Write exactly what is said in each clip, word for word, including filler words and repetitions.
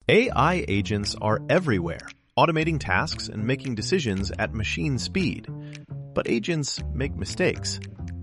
A I agents are everywhere, automating tasks and making decisions at machine speed. But agents make mistakes.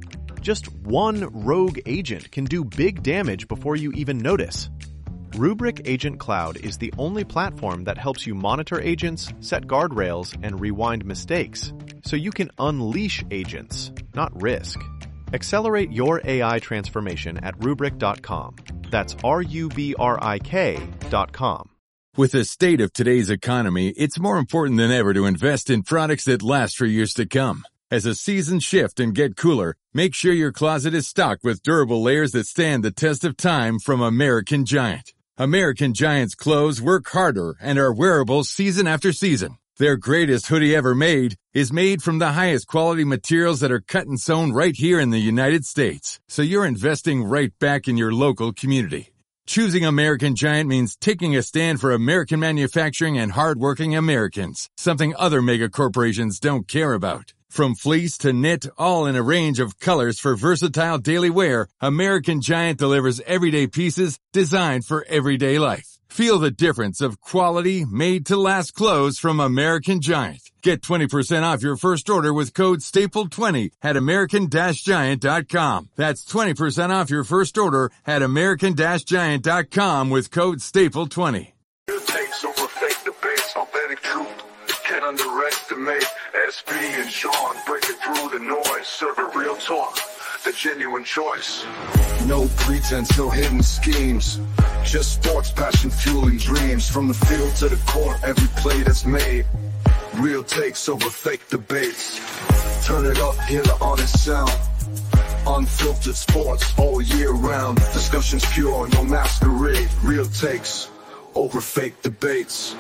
Just one rogue agent can do big damage before you even notice. Rubrik Agent Cloud is the only platform that helps you monitor agents, set guardrails, and rewind mistakes, so you can unleash agents, not risk. Accelerate your A I transformation at rubrik dot com. That's R U B R I K dot com. With the state of today's economy, it's more important than ever to invest in products that last for years to come. As the seasons shift and get cooler, make sure your closet is stocked with durable layers that stand the test of time from American Giant. American Giant's clothes work harder and are wearable season after season. Their greatest hoodie ever made is made from the highest quality materials that are cut and sewn right here in the United States. So you're investing right back in your local community. Choosing American Giant means taking a stand for American manufacturing and hardworking Americans, something other mega corporations don't care about. From fleece to knit, all in a range of colors for versatile daily wear, American Giant delivers everyday pieces designed for everyday life. Feel the difference of quality, made-to-last clothes from American Giant. Get twenty percent off your first order with code staple twenty at american giant dot com. That's twenty percent off your first order at american giant dot com with code staple twenty. It takes over fake debates, authentic truth. Can't underestimate S B and Sean, breaking through the noise, serving real talk, the genuine choice. No pretense, no hidden schemes, just sports, passion, fueling dreams. From the field to the court, every play that's made. Real takes over fake debates. Turn it up, hear the honest sound. Unfiltered sports all year round. Discussions pure, no masquerade. Real takes over fake debates.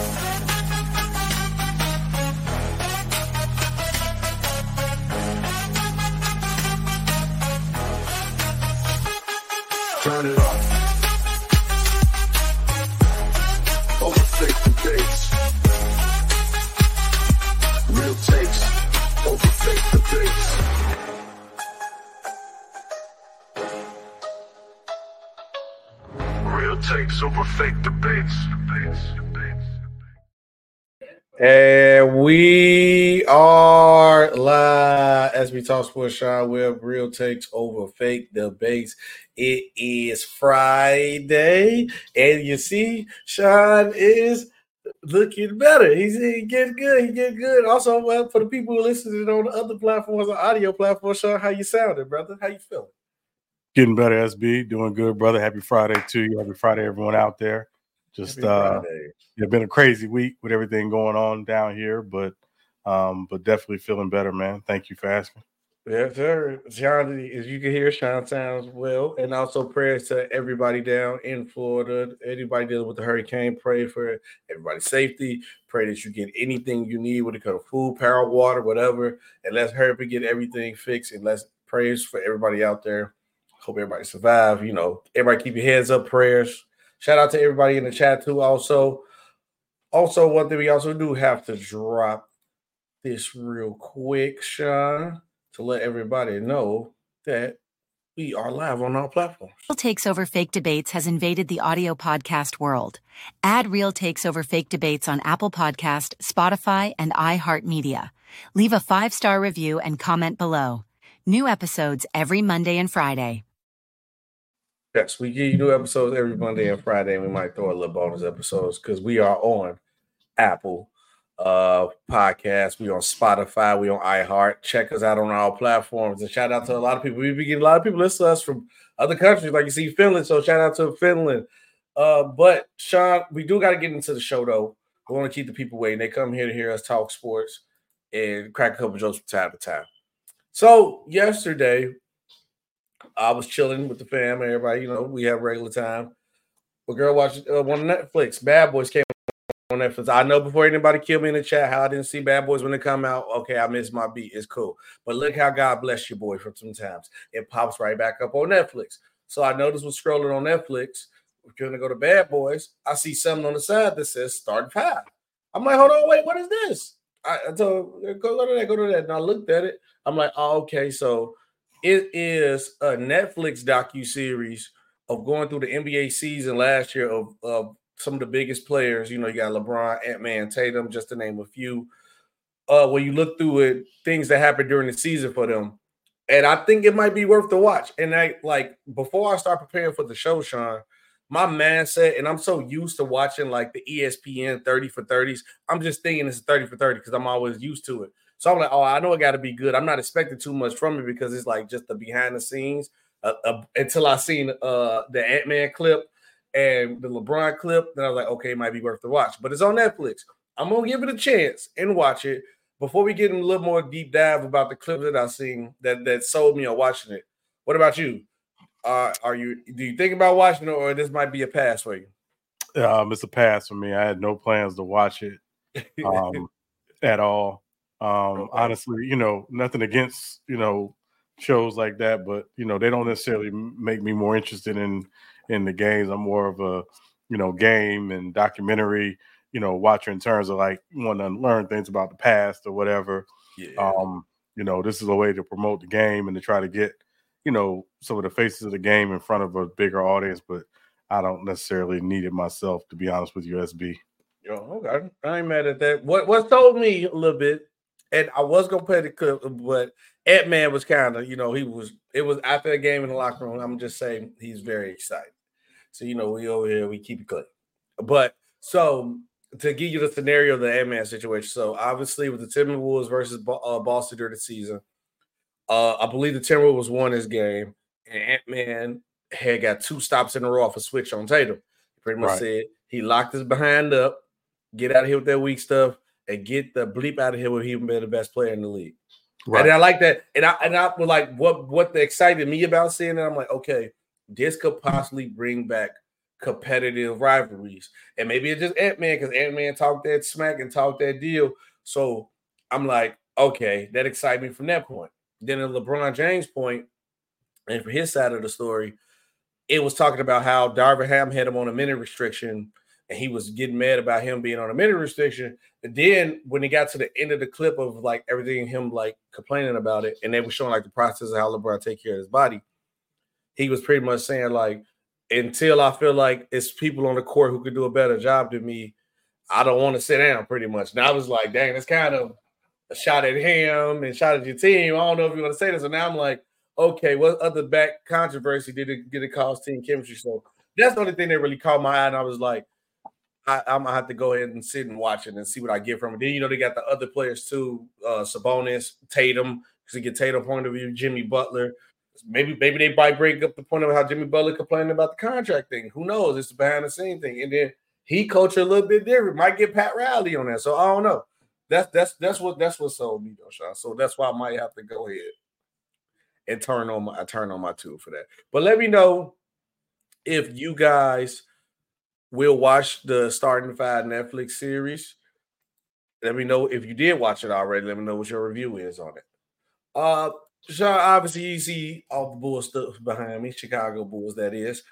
Turn it up. Over fake debates. Real takes over fake debates. Real takes over fake debates. Debates. Debates. And we are live as we talk sports. Sean Webb, real takes over fake debates. It is Friday, and you see, Sean is looking better. He's he getting good. He getting good. Also, well, for the people who listening on the other platforms, the audio platforms, Sean, how you sounding, brother? How you feeling? Getting better, S B. Doing good, brother. Happy Friday to you. Happy Friday, everyone out there. Just uh, it's been a crazy week with everything going on down here, but um, but definitely feeling better, man. Thank you for asking. Yes, sir. Sean, as you can hear, Sean sounds well. And also prayers to everybody down in Florida, anybody dealing with the hurricane. Pray for everybody's safety. Pray that you get anything you need when it comes to food, power, water, whatever. And let's hurry up and get everything fixed. And let's praise for everybody out there. Hope everybody survive. You know, everybody keep your heads up, prayers. Shout out to everybody in the chat too. Also, also one thing we also do have to drop this real quick, Sean, to let everybody know that we are live on all platforms. Real Takes Over Fake Debates has invaded the audio podcast world. Add Real Takes Over Fake Debates on Apple Podcast, Spotify, and iHeartMedia. Leave a five-star review and comment below. New episodes every Monday and Friday. Yes, we give you new episodes every Monday and Friday, and we might throw a little bonus episodes because we are on Apple uh podcast, we on Spotify, we on iHeart. Check us out on all platforms, and shout out to a lot of people. We be getting a lot of people listen to us from other countries, like you see Finland. So shout out to Finland. Uh, but Sean, we do got to get into the show though. We want to keep the people waiting. They come here to hear us talk sports and crack a couple jokes from time to time. So yesterday, I was chilling with the fam, everybody. You know, we have regular time. A girl watched uh, one of Netflix. Bad Boys came on Netflix. I know before anybody killed me in the chat how I didn't see Bad Boys when they come out. Okay, I missed my beat. It's cool. But look how God bless your boy from sometimes. It pops right back up on Netflix. So I noticed was scrolling on Netflix. We're going to go to Bad Boys. I see something on the side that says start five. I'm like, hold on, wait, what is this? I, I told go, go to that, go to that. And I looked at it. I'm like, oh, okay. So it is a Netflix docuseries of going through the N B A season last year of, of some of the biggest players. You know, you got LeBron, Ant-Man, Tatum, just to name a few. Uh, when you look through it, things that happened during the season for them. And I think it might be worth the watch. And I like before I start preparing for the show, Sean, my mindset, and I'm so used to watching like the E S P N thirty for thirties. I'm just thinking it's thirty for thirty because I'm always used to it. So I'm like, oh, I know it got to be good. I'm not expecting too much from it because it's like just the behind the scenes uh, uh, until I seen uh, the Ant-Man clip and the LeBron clip. Then I was like, okay, it might be worth the watch. But it's on Netflix. I'm going to give it a chance and watch it. Before we get in a little more deep dive about the clips that I've seen that, that sold me on watching it, what about you? Uh, are you do you think about watching it, or this might be a pass for you? Um, it's a pass for me. I had no plans to watch it um, at all. Um, okay. Honestly, you know, nothing against, you know, shows like that, but, you know, they don't necessarily make me more interested in in the games. I'm more of a, you know, game and documentary, you know, watcher in terms of like want to learn things about the past or whatever. Yeah. Um, you know, this is a way to promote the game and to try to get, you know, some of the faces of the game in front of a bigger audience, but I don't necessarily need it myself, to be honest with you, S B. Yo, okay. I ain't mad at that. What what told me a little bit, and I was gonna play the clip, but Ant-Man was kind of, you know, he was it was after the game in the locker room. I'm just saying he's very excited. So, you know, we over here, we keep it clean. But so to give you the scenario of the Ant-Man situation, so obviously with the Timberwolves versus uh, Boston during the season, uh, I believe the Timberwolves won this game, and Ant-Man had got two stops in a row off a switch on Tatum. He pretty much right. said he locked his behind up, get out of here with that weak stuff, and get the bleep out of here with him being the best player in the league. Right. And I like that. And I and I was like, what what excited me about seeing it, I'm like, okay, this could possibly bring back competitive rivalries. And maybe it's just Ant-Man because Ant-Man talked that smack and talked that deal. So I'm like, okay, that excited me from that point. Then at LeBron James' point, and for his side of the story, it was talking about how Darvin Ham had him on a minute restriction, and he was getting mad about him being on a minute restriction. And then when he got to the end of the clip of like everything, him like complaining about it, and they were showing like the process of how LeBron take care of his body, he was pretty much saying like, until I feel like it's people on the court who could do a better job than me, I don't want to sit down pretty much. And I was like, dang, it's kind of a shot at him and shot at your team. I don't know if you want to say this. So now I'm like, okay, what other back controversy did it did it cause team chemistry? So that's the only thing that really caught my eye. And I was like, I, I'm gonna have to go ahead and sit and watch it and see what I get from it. Then you know they got the other players too, uh, Sabonis, Tatum, because you get Tatum point of view, Jimmy Butler. Maybe maybe they might break up the point of how Jimmy Butler complaining about the contract thing. Who knows? It's a behind the scene thing. And then he coach a little bit different. Might get Pat Riley on that. So I don't know. That's that's that's what that's what sold me though, Sean. So that's why I might have to go ahead and turn on my I turn on my tube for that. But let me know if you guys will watch the Starting Five Netflix series. Let me know if you did watch it already. Let me know what your review is on it. Uh Sean, obviously you see all the Bulls stuff behind me, Chicago Bulls, that is.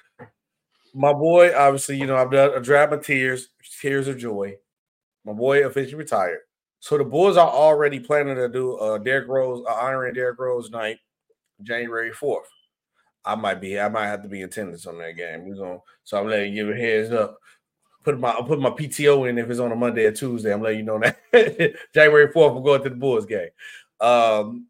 My boy, obviously, you know, I've done a dried my tears, tears of joy. My boy officially retired. So the Bulls are already planning to do a Derrick Rose, uh, honoring Derrick Rose night, January fourth. I might be, I might have to be in attendance on that game. We're gonna, so I'm letting you give a heads up. Put my, I'll put my P T O in if it's on a Monday or Tuesday. I'm letting you know that January fourth, we're going to the Bulls game. Um,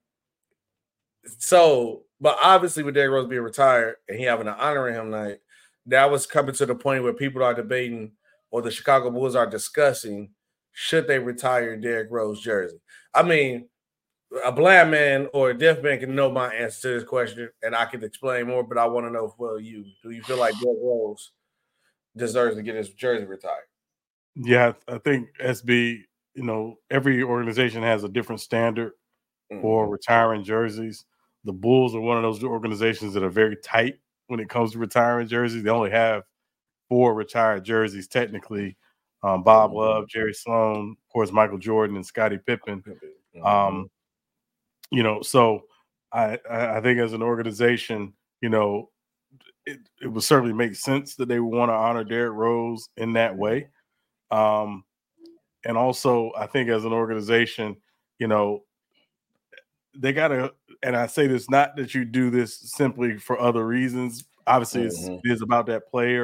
So, but obviously with Derrick Rose being retired and he having an honoring him night, that was coming to the point where people are debating, or the Chicago Bulls are discussing, should they retire Derrick Rose jersey? I mean, a blind man or a deaf man can know my answer to this question, and I can explain more, but I want to know, well, you, do you feel like Derrick Rose deserves to get his jersey retired? Yeah, I think S B, you know, every organization has a different standard mm-hmm. for retiring jerseys. The Bulls are one of those organizations that are very tight when it comes to retiring jerseys. They only have four retired jerseys, technically. Um, Bob mm-hmm. Love, Jerry Sloan, of course, Michael Jordan, and Scottie Pippen. Mm-hmm. Um, you know, so I, I think as an organization, you know, it, it would certainly make sense that they would want to honor Derrick Rose in that way. Um, and also, I think as an organization, you know, they got to, and I say this, not that you do this simply for other reasons. Obviously, mm-hmm. it's, it is about that player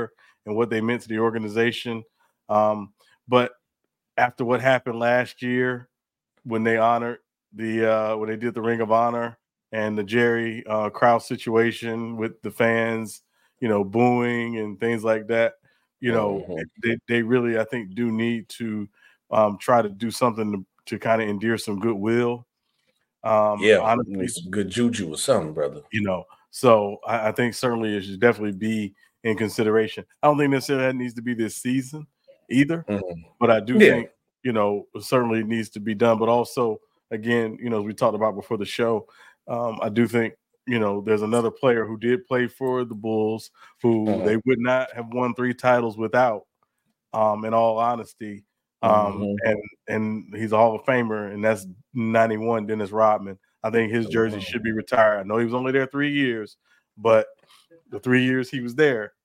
and what they meant to the organization. Um, but after what happened last year, when they honored the uh, when they did the Ring of Honor and the Jerry uh, Krause situation with the fans, you know, booing and things like that, you know, mm-hmm. they they really I think do need to um, try to do something to, to kind of endear some goodwill. Um, yeah, honestly, some good juju or something, brother. You know, so I, I think certainly it should definitely be in consideration. I don't think necessarily that needs to be this season either, mm-hmm. but I do yeah. think, you know, certainly needs to be done. But also, again, you know, as we talked about before the show, um, I do think, you know, there's another player who did play for the Bulls who mm-hmm. they would not have won three titles without, um, in all honesty. Um, mm-hmm. and and he's a Hall of Famer, and that's ninety-one Dennis Rodman. I think his jersey mm-hmm. should be retired. I know he was only there three years, but the three years he was there,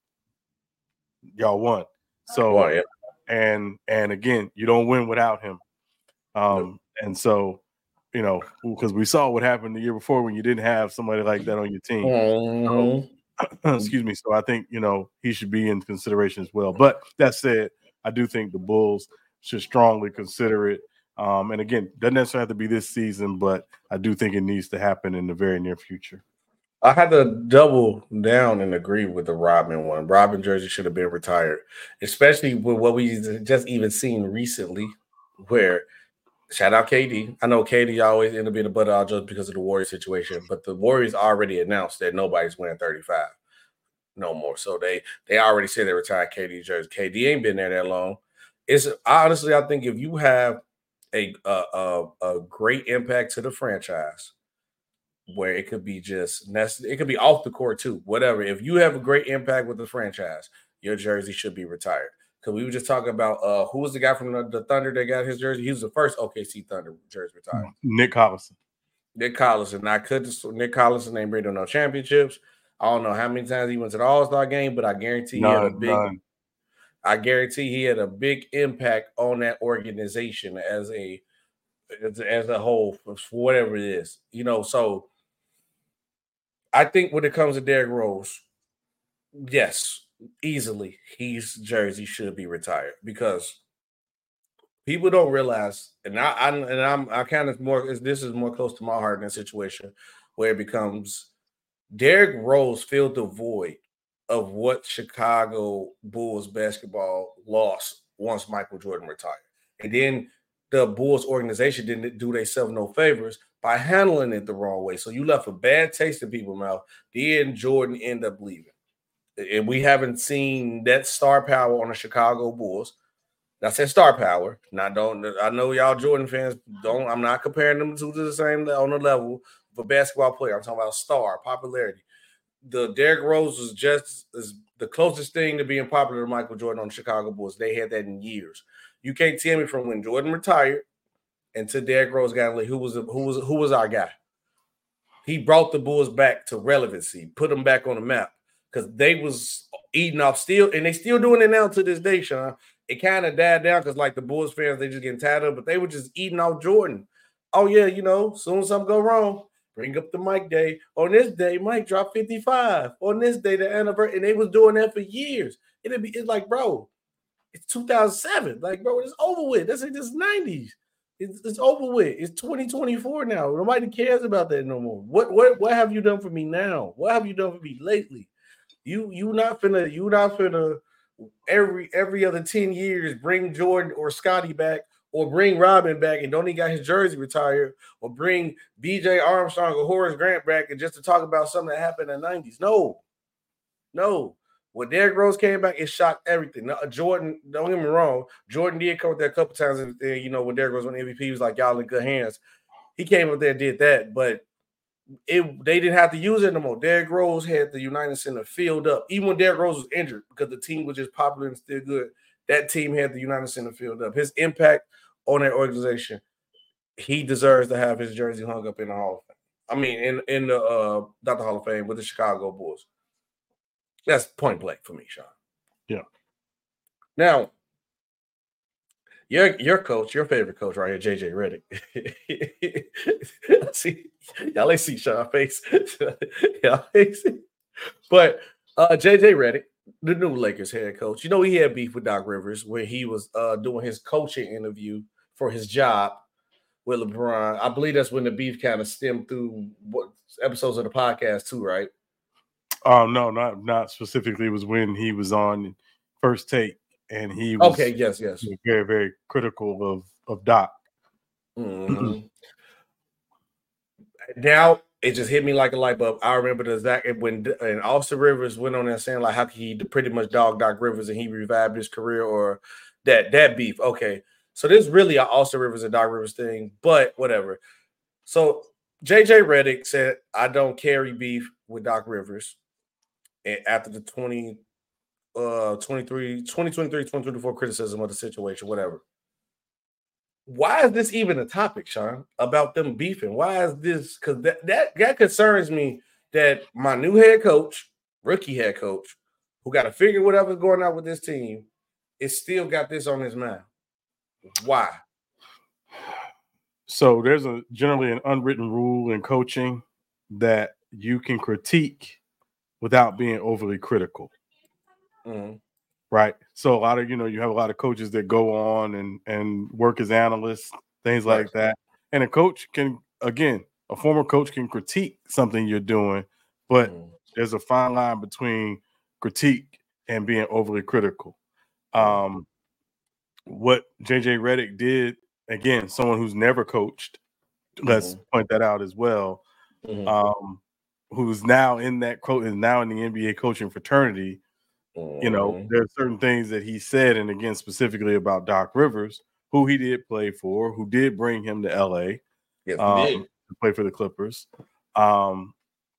y'all won. So, oh, yeah. and and again, you don't win without him. Um, nope. And so, you know, because we saw what happened the year before when you didn't have somebody like that on your team. Mm-hmm. So, excuse me. So I think, you know, he should be in consideration as well. But that said, I do think the Bulls should strongly consider it. Um, and again, doesn't necessarily have to be this season, but I do think it needs to happen in the very near future. I had to double down and agree with the Rodman one. Rodman jersey should have been retired, especially with what we just even seen recently, where shout out K D. I know K D always ended up being a butt out just because of the Warriors situation, but the Warriors already announced that nobody's wearing thirty-five no more. So they they already said they retired K D jersey. K D ain't been there that long. It's honestly, I think if you have a a, a, a great impact to the franchise, where it could be just it could be off the court too, whatever. If you have a great impact with the franchise, your jersey should be retired. Because we were just talking about uh, who was the guy from the, the Thunder that got his jersey? He was the first O K C Thunder jersey retired. Nick Collison. Nick Collison. I could Nick Collison ain't bring no championships. I don't know how many times he went to the All-Star game, but I guarantee none, he had a big. None. I guarantee he had a big impact on that organization as a as, as a whole, for whatever it is, you know. So I think when it comes to Derrick Rose, yes, easily his jersey should be retired because people don't realize, and I, I and I'm I kind of more this is more close to my heart in a situation where it becomes Derrick Rose filled the void of what Chicago Bulls basketball lost once Michael Jordan retired. And then the Bulls organization didn't do themselves no favors by handling it the wrong way. So you left a bad taste in people's mouth. Then Jordan ended up leaving. And we haven't seen that star power on the Chicago Bulls. That's that star power. Now, don't I know y'all Jordan fans don't. I'm not comparing them to the same on the level of a basketball player. I'm talking about star popularity. The Derrick Rose was just as the closest thing to being popular to Michael Jordan on the Chicago Bulls. They had that in years. You can't tell me from when Jordan retired until Derrick Rose got in, who was who was who was our guy. He brought the Bulls back to relevancy, put them back on the map because they was eating off still, and they still doing it now to this day, Sean. It kind of died down because like the Bulls fans, they just getting tired of it, but they were just eating off Jordan. Oh yeah, you know, soon as something go wrong, bring up the Mike day. On this day, Mike dropped fifty-five. On this day, the anniversary, and they was doing that for years. It'd be it's like, bro, it's two thousand seven. Like, bro, it's over with. That's like this nineties. It's, it's over with. It's twenty twenty-four now. Nobody cares about that no more. What what what have you done for me now? What have you done for me lately? You you not finna you not finna every every other ten years bring Jordan or Scotty back or bring Robin back and don't even got his jersey retired or bring B J Armstrong or Horace Grant back and just to talk about something that happened in the nineties. No, no. When Derrick Rose came back, it shocked everything. Now, Jordan, don't get me wrong, Jordan did come up there a couple times. And, you know, when Derrick Rose won M V P, he was like, y'all in good hands. He came up there and did that, but it they didn't have to use it no more. Derrick Rose had the United Center filled up. Even when Derrick Rose was injured, because the team was just popular and still good, that team had the United Center filled up. His impact on that organization, he deserves to have his jersey hung up in the Hall of Fame. I mean, in, in the, uh, not the Hall of Fame, but the Chicago Bulls. That's point blank for me, Sean. Yeah. Now, your your coach, your favorite coach right here, J J Redick. See, y'all ain't see Sean's face. Y'all ain't see. But uh, J J Redick, the new Lakers head coach. You know, he had beef with Doc Rivers when he was uh, doing his coaching interview for his job with LeBron. I believe that's when the beef kind of stemmed through what episodes of the podcast too, right? Oh no, not not specifically. It was when he was on First Take, and he was okay. Yes, yes, very very critical of of Doc. Mm-hmm. Now it just hit me like a light bulb. I remember the Zach when and Austin Rivers went on there saying like how could he pretty much dog Doc Rivers and he revived his career or that that beef. Okay, so this is really an Austin Rivers and Doc Rivers thing, but whatever. So J J Redick said I don't carry beef with Doc Rivers. And after the twenty, uh, twenty-three, twenty twenty-three, twenty twenty-four criticism of the situation, whatever. Why is this even a topic, Sean, about them beefing? Why is this? Because that, that that concerns me that my new head coach, rookie head coach, who got to figure whatever's going on with this team, is still got this on his mind. Why? So there's a generally an unwritten rule in coaching that you can critique without being overly critical. Mm-hmm. Right. So a lot of, you know, you have a lot of coaches that go on and, and work as analysts, things right. like that. And a coach can, again, a former coach can critique something you're doing, but mm. there's a fine line between critique and being overly critical. Um, what J J Redick did, again, someone who's never coached, mm-hmm. let's point that out as well, mm-hmm. um, who's now in that co- is now in the N B A coaching fraternity. You know, there are certain things that he said, and again, specifically about Doc Rivers, who he did play for, who did bring him to L A yes, um, to play for the Clippers. Um,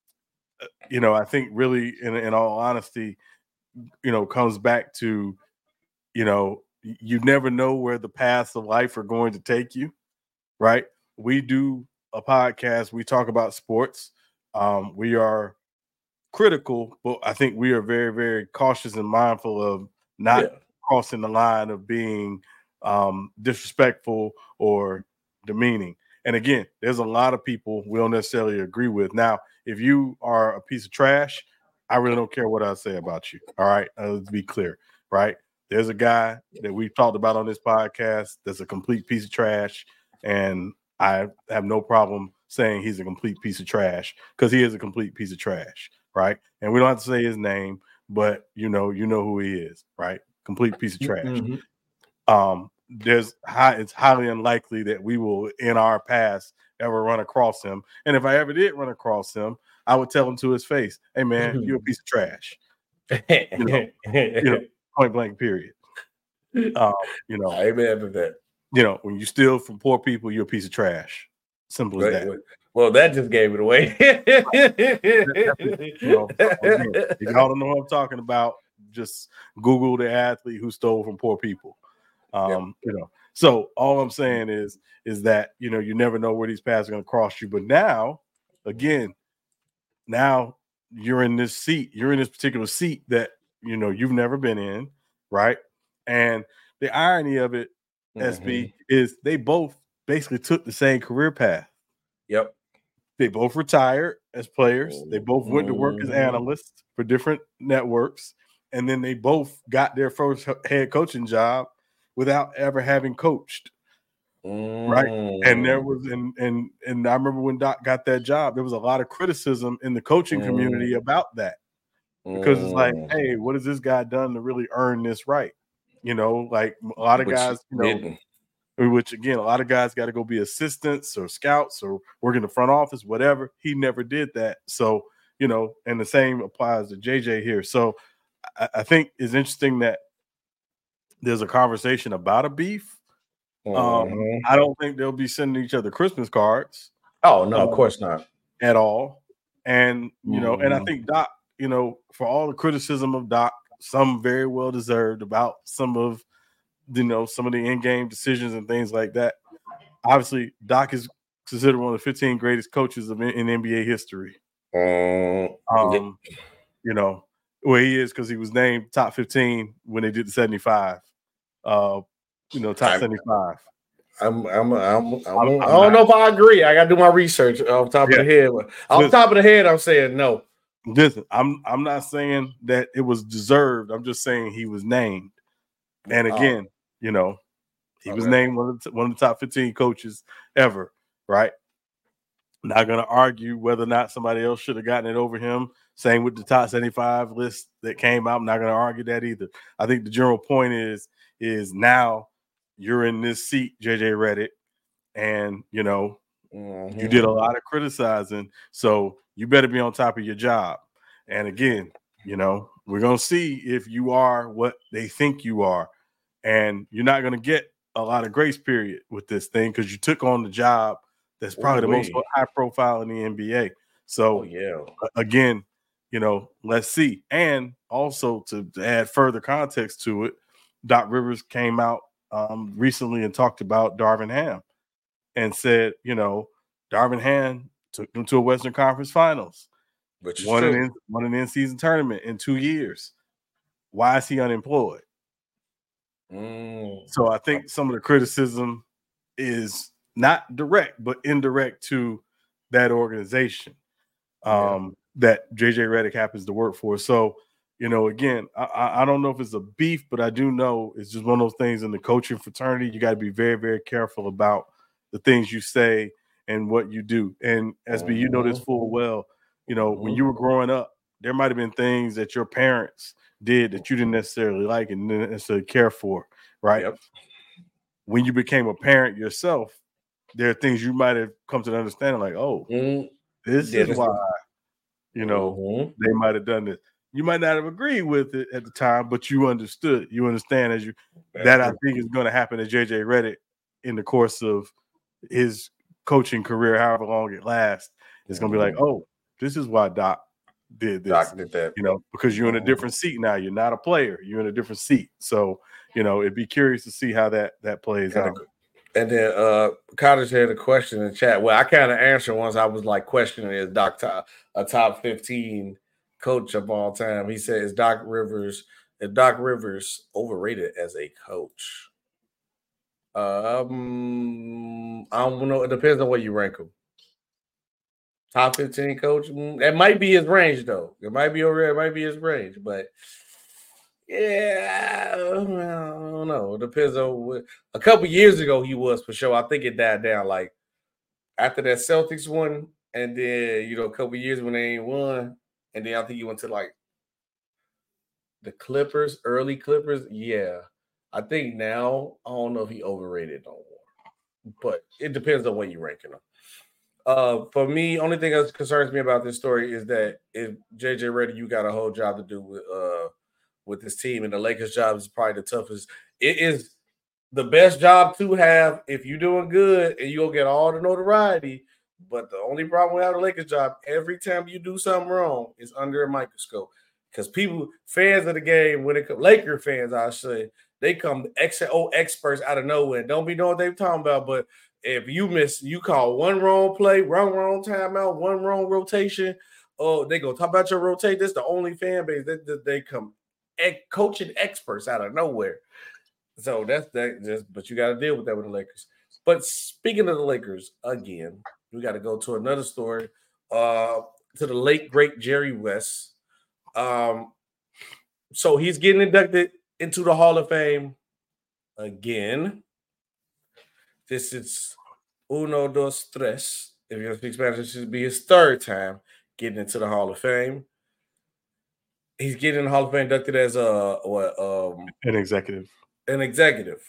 you know, I think really, in, in all honesty, you know, comes back to, you know, you never know where the paths of life are going to take you, right? We do a podcast. We talk about sports. Um, we are critical, but I think we are very, very cautious and mindful of not yeah. crossing the line of being um, disrespectful or demeaning. And again, there's a lot of people we don't necessarily agree with. Now, if you are a piece of trash, I really don't care what I say about you. All right. Uh, let's be clear, right? There's a guy that we've talked about on this podcast that's a complete piece of trash. And I have no problem saying he's a complete piece of trash because he is a complete piece of trash. Right. And we don't have to say his name, but you know, you know who he is, right? Complete piece of trash. Mm-hmm. Um, there's high, it's highly unlikely that we will in our past ever run across him. And if I ever did run across him, I would tell him to his face, hey man, mm-hmm. you're a piece of trash. you, know, you know, point blank, period. Um, you know, amen to that. You know, when you steal from poor people, you're a piece of trash. Simple as right, that. Right. Well, that just gave it away. you know, again, if y'all don't know what I'm talking about, just Google the athlete who stole from poor people. Um, yeah. You know, so all I'm saying is, is that, you know, you never know where these paths are going to cross you. But now, again, now you're in this seat, you're in this particular seat that, you know, you've never been in, right? And the irony of it, mm-hmm. S B, is they both basically took the same career path. Yep. They both retired as players. They both went to work as analysts for different networks. And then they both got their first head coaching job without ever having coached. Mm. Right. And there was, and, and, and I remember when Doc got that job, there was a lot of criticism in the coaching mm. community about that. Because mm. it's like, hey, what has this guy done to really earn this right? You know, like a lot of Which guys, you know, didn't. Which, again, a lot of guys got to go be assistants or scouts or work in the front office, whatever. He never did that. So, you know, and the same applies to J J here. So I, I think it's interesting that there's a conversation about a beef. Mm-hmm. Um, I don't think they'll be sending each other Christmas cards. Oh, no, um, of course not. At all. And, you mm-hmm. know, and I think Doc, you know, for all the criticism of Doc, some very well deserved about some of, you know, some of the in-game decisions and things like that. Obviously, Doc is considered one of the fifteen greatest coaches of in, in N B A history. Um, um, you know, well, he is because he was named top fifteen when they did the seventy-five. Uh, you know, top I'm, seventy-five. I'm, I'm, I'm, I'm, I'm, I'm I don't know if I agree. I got to do my research off the top yeah. of the head. Off the top of the head, I'm saying no. Listen, I'm I'm not saying that it was deserved. I'm just saying he was named. And again, oh. you know, he okay. was named one of the, one of the top fifteen coaches ever, right? Not going to argue whether or not somebody else should have gotten it over him. Same with the top seventy-five list that came out. I'm not going to argue that either. I think the general point is, is now you're in this seat, J J Redick, and, you know, mm-hmm. you did a lot of criticizing, so you better be on top of your job. And again, you know, we're going to see if you are what they think you are. And you're not going to get a lot of grace period with this thing because you took on the job that's probably Ooh, the most wait. high profile in the N B A. So, oh, yeah. again, you know, let's see. And also to, to add further context to it, Doc Rivers came out um, recently and talked about Darvin Ham and said, you know, Darvin Ham took them to a Western Conference Finals, which won an, in, won an in-season tournament in two years. Why is he unemployed? Mm. So I think some of the criticism is not direct, but indirect to that organization um, yeah. that J J Redick happens to work for. So, you know, again, I, I don't know if it's a beef, but I do know it's just one of those things in the coaching fraternity. You got to be very, very careful about the things you say and what you do. And S B, mm-hmm. you know this full well. You know, mm-hmm. when you were growing up, there might have been things that your parents did that you didn't necessarily like and didn't necessarily care for, right? Yep. When you became a parent yourself, there are things you might have come to the understanding like, oh, mm-hmm. this yeah, is why, you know, mm-hmm. they might have done this. You might not have agreed with it at the time, but you understood. You understand as you That's that true. I think is going to happen to J J Redick in the course of his coaching career, however long it lasts. It's mm-hmm. going to be like, oh, this is why Doc did this. Doc did that. You know, because you're in a different seat now. You're not a player. You're in a different seat. So, you know, it'd be curious to see how that that plays yeah. out. And then uh Cottage had a question in the chat. Well, I kind of answered once. I was like questioning is Doc top, a top fifteen coach of all time. He said, is Doc Rivers, is Doc Rivers overrated as a coach? Um, I don't know. It depends on where you rank him. Top fifteen coach. That might be his range, though. It might be over there. It might be his range, but yeah, I don't know. It depends on what. A couple years ago, he was for sure. I think it died down. Like after that Celtics one, and then you know, a couple years when they ain't won, and then I think he went to like the Clippers, early Clippers. Yeah, I think now I don't know if he overrated no more, but it depends on where you ranking him. Uh, for me, only thing that concerns me about this story is that if J J Redick, you got a whole job to do with uh with this team, and the Lakers' job is probably the toughest. It is the best job to have if you're doing good and you'll get all the notoriety. But the only problem with having the Lakers' job, every time you do something wrong, is under a microscope. Because people, fans of the game, when it comes, Laker fans, I say, they come ex oh experts out of nowhere. Don't be knowing what they're talking about, but if you miss, you call one wrong play, wrong, wrong timeout, one wrong rotation, oh, they go talk about your rotate. This is the only fan base that, that they come ec- coaching experts out of nowhere. So that's that. Just, but you got to deal with that with the Lakers. But speaking of the Lakers, again, we got to go to another story. Uh, to the late great Jerry West. Um, so he's getting inducted into the Hall of Fame again. This is uno, dos, tres. If you're going to speak Spanish, this should be his third time getting into the Hall of Fame. He's getting in the Hall of Fame inducted as a what? Um, an executive. An executive.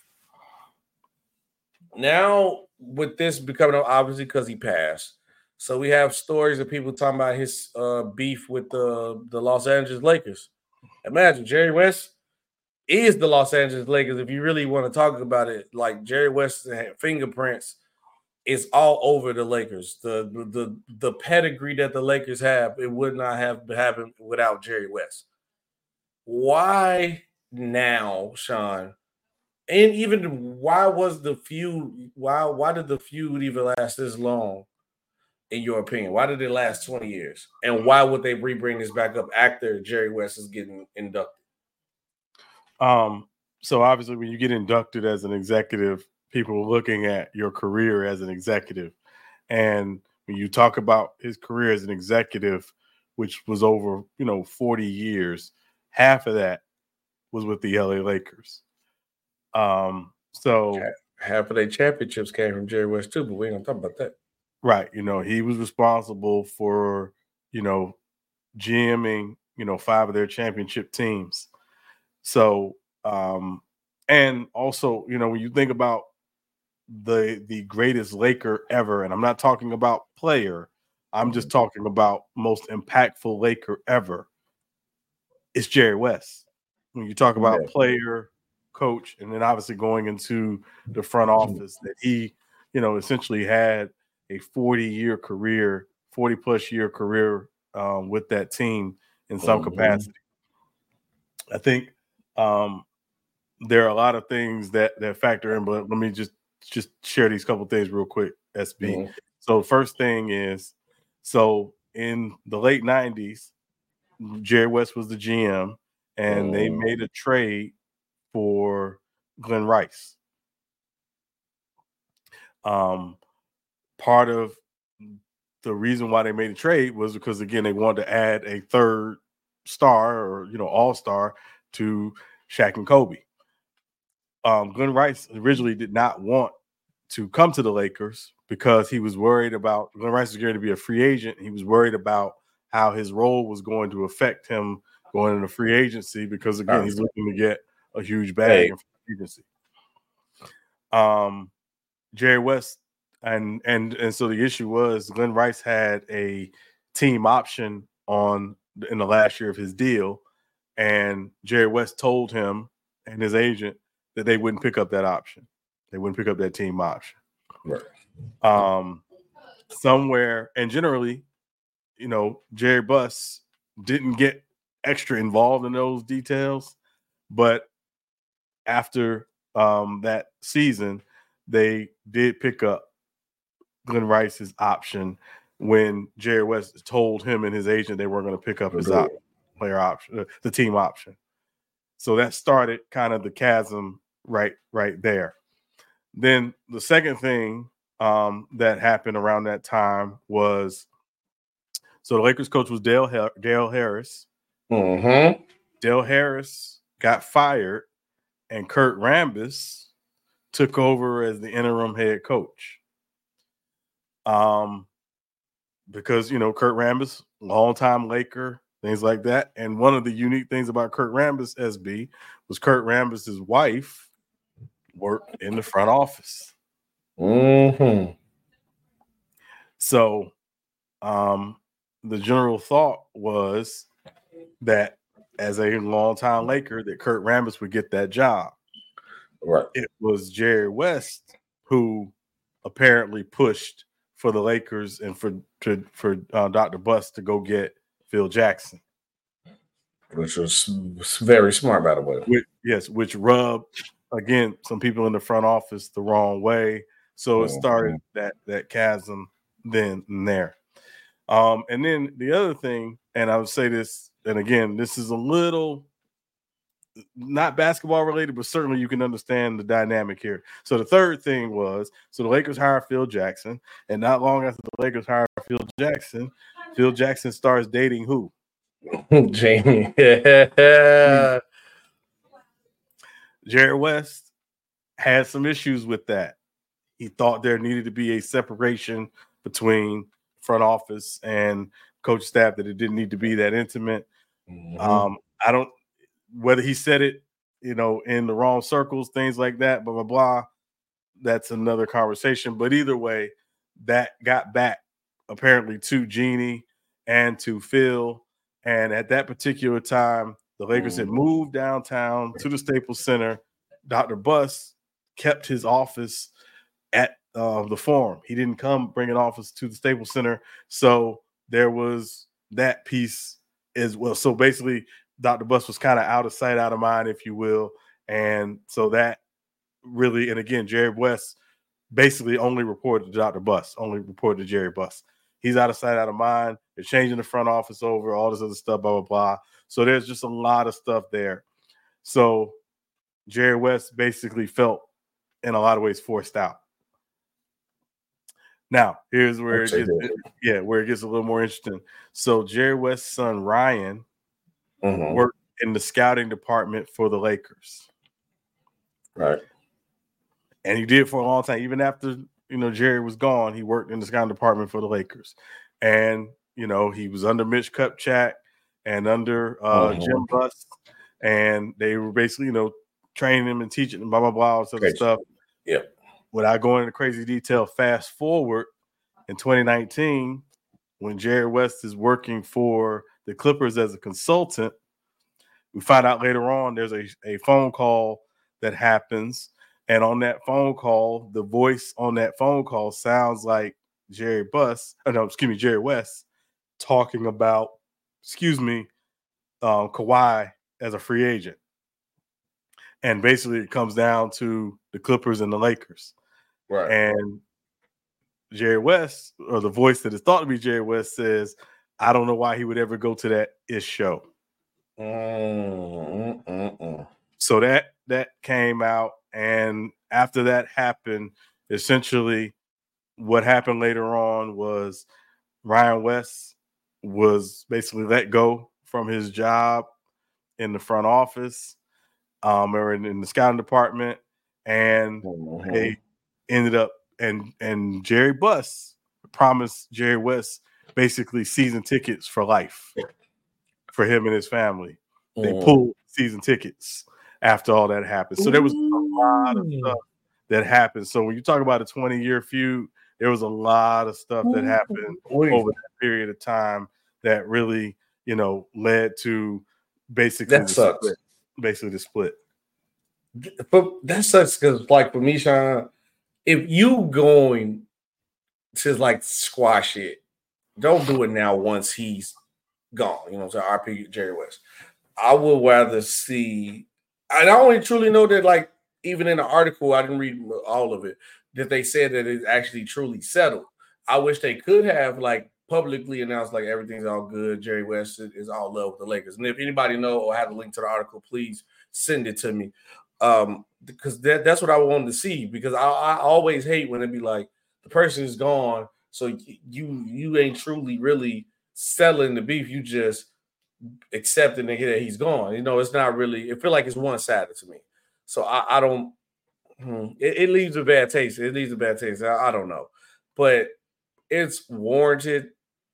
Now, with this becoming obviously because he passed, so we have stories of people talking about his uh, beef with the the Los Angeles Lakers. Imagine Jerry West is the Los Angeles Lakers. If you really want to talk about it, like Jerry West's fingerprints is all over the Lakers. The, the the the pedigree that the Lakers have, it would not have happened without Jerry West. Why now, Sean? And even why was the feud? Why why did the feud even last this long? In your opinion, why did it last twenty years? And why would they re-bring this back up after Jerry West is getting inducted? Um, so obviously when you get inducted as an executive, people are looking at your career as an executive. And when you talk about his career as an executive, which was over, you know, forty years, half of that was with the L A Lakers. Um, so half, half of their championships came from Jerry West too, but we ain't gonna talk about that. Right. You know, he was responsible for, you know, GMing, you know, five of their championship teams. So, um, and also, you know, when you think about the the greatest Laker ever, and I'm not talking about player, I'm just talking about most impactful Laker ever, it's Jerry West. When you talk about Yeah. player, coach, and then obviously going into the front office, that he, you know, essentially had a forty-year career, forty-plus year career um, with that team in some Mm-hmm. capacity. I think um, there are a lot of things that that factor in, but let me just just share these couple things real quick, S B. Mm-hmm. So first thing is, so in the late nineties, Jerry West was the G M, and Mm-hmm. they made a trade for Glenn Rice. Um, part of the reason why they made a trade was because, again, they wanted to add a third star or, you know, all-star to Shaq and Kobe. Um, Glenn Rice originally did not want to come to the Lakers because he was worried about Glenn Rice was going to be a free agent. He was worried about how his role was going to affect him going into free agency because, again, he's looking to get a huge bag Hey. in free agency. Um, Jerry West, and and and so the issue was Glenn Rice had a team option on in the last year of his deal, and Jerry West told him and his agent that they wouldn't pick up that option. They wouldn't pick up that team option. Right. Um, somewhere, and generally, you know, Jerry Buss didn't get extra involved in those details, but after um, that season, they did pick up Glenn Rice's option when Jerry West told him and his agent they weren't going to pick up his op- player option, uh, the team option. So that started kind of the chasm right, right there. Then the second thing um, that happened around that time was, so the Lakers coach was Dale Har- Dale Harris. Mm-hmm. Dale Harris got fired, and Kurt Rambis took over as the interim head coach. Um, because, you know, Kurt Rambis, longtime Laker, things like that. And one of the unique things about Kurt Rambis, S B, was Kurt Rambis' wife worked in the front office. Mm-hmm. So um, the general thought was that as a longtime Laker, that Kurt Rambis would get that job. Right. It was Jerry West who apparently pushed for the Lakers and for to, for uh, Doctor Buss to go get Phil Jackson, which was very smart, by the way. Which, yes, which rubbed again some people in the front office the wrong way. So it started mm-hmm. that that chasm then and there. Um, and then the other thing, and I would say this, and again, this is a little not basketball related, but certainly you can understand the dynamic here. So the third thing was, so the Lakers hired Phil Jackson, and not long after the Lakers hired Phil Jackson, Phil Jackson starts dating who? Jamie. Yeah. Jerry West had some issues with that. He thought there needed to be a separation between front office and coach staff, that it didn't need to be that intimate. Mm-hmm. Um, I don't, whether he said it, you know, in the wrong circles, things like that, blah, blah, blah, that's another conversation. But either way, that got back apparently to Jeanie and to Phil. And at that particular time, the Lakers had moved downtown to the Staples Center. Doctor Buss kept his office at uh, the Forum. He didn't come bring an office to the Staples Center. So there was that piece as well. So basically, Doctor Buss was kind of out of sight, out of mind, if you will. And so that really, and again, Jerry West basically only reported to Doctor Buss, only reported to Jerry Buss. He's out of sight, out of mind. They're changing the front office over, all this other stuff, blah, blah, blah. So there's just a lot of stuff there. So Jerry West basically felt, in a lot of ways, forced out. Now, here's where it gets, yeah, where it gets a little more interesting. So Jerry West's son Ryan mm-hmm. worked in the scouting department for the Lakers. Right. And he did for a long time. Even after, you know, Jerry was gone, he worked in the scouting department for the Lakers. And, you know, he was under Mitch Kupchak and under uh, mm-hmm. Jim Buss. And they were basically, you know, training him and teaching him, blah, blah, blah, all sort of stuff. Yeah. Without going into crazy detail, fast forward in twenty nineteen, when Jerry West is working for the Clippers as a consultant, we find out later on there's a, a phone call that happens. And on that phone call, the voice on that phone call sounds like Jerry Buss, oh no, excuse me, Jerry West talking about, excuse me, um, Kawhi as a free agent. And basically it comes down to the Clippers and the Lakers. Right. And Jerry West, or the voice that is thought to be Jerry West, says, I don't know why he would ever go to that ish show. Mm, mm, mm. So that that came out. And after that happened, essentially what happened later on was Ryan West was basically let go from his job in the front office um, or in, in the scouting department. And mm-hmm. they ended up, and and Jerry Buss promised Jerry West basically season tickets for life for him and his family. Mm. They pulled season tickets after all that happened. So there was a lot of stuff that happened. So when you talk about a twenty-year feud, there was a lot of stuff that happened over that period of time that really, you know, led to basically that the sucks. split. Basically the split. But that sucks because, like, for me, Sean, if you going to like squash it, don't do it now once he's gone. You know what I'm saying? R P Jerry West. I would rather see, and I only truly know that, like, even in the article, I didn't read all of it, that they said that it's actually truly settled. I wish they could have, like, publicly announced, like, everything's all good. Jerry West is all love with the Lakers. And if anybody know or have a link to the article, please send it to me. Um, because that, that's what I wanted to see, because I, I always hate when it be like the person is gone, so you you ain't truly really settling the beef, you just accepting that he's gone. You know, it's not really, it feel like it's one-sided to me. So I, I don't hmm, it, it leaves a bad taste. It leaves a bad taste. I, I don't know. But it's warranted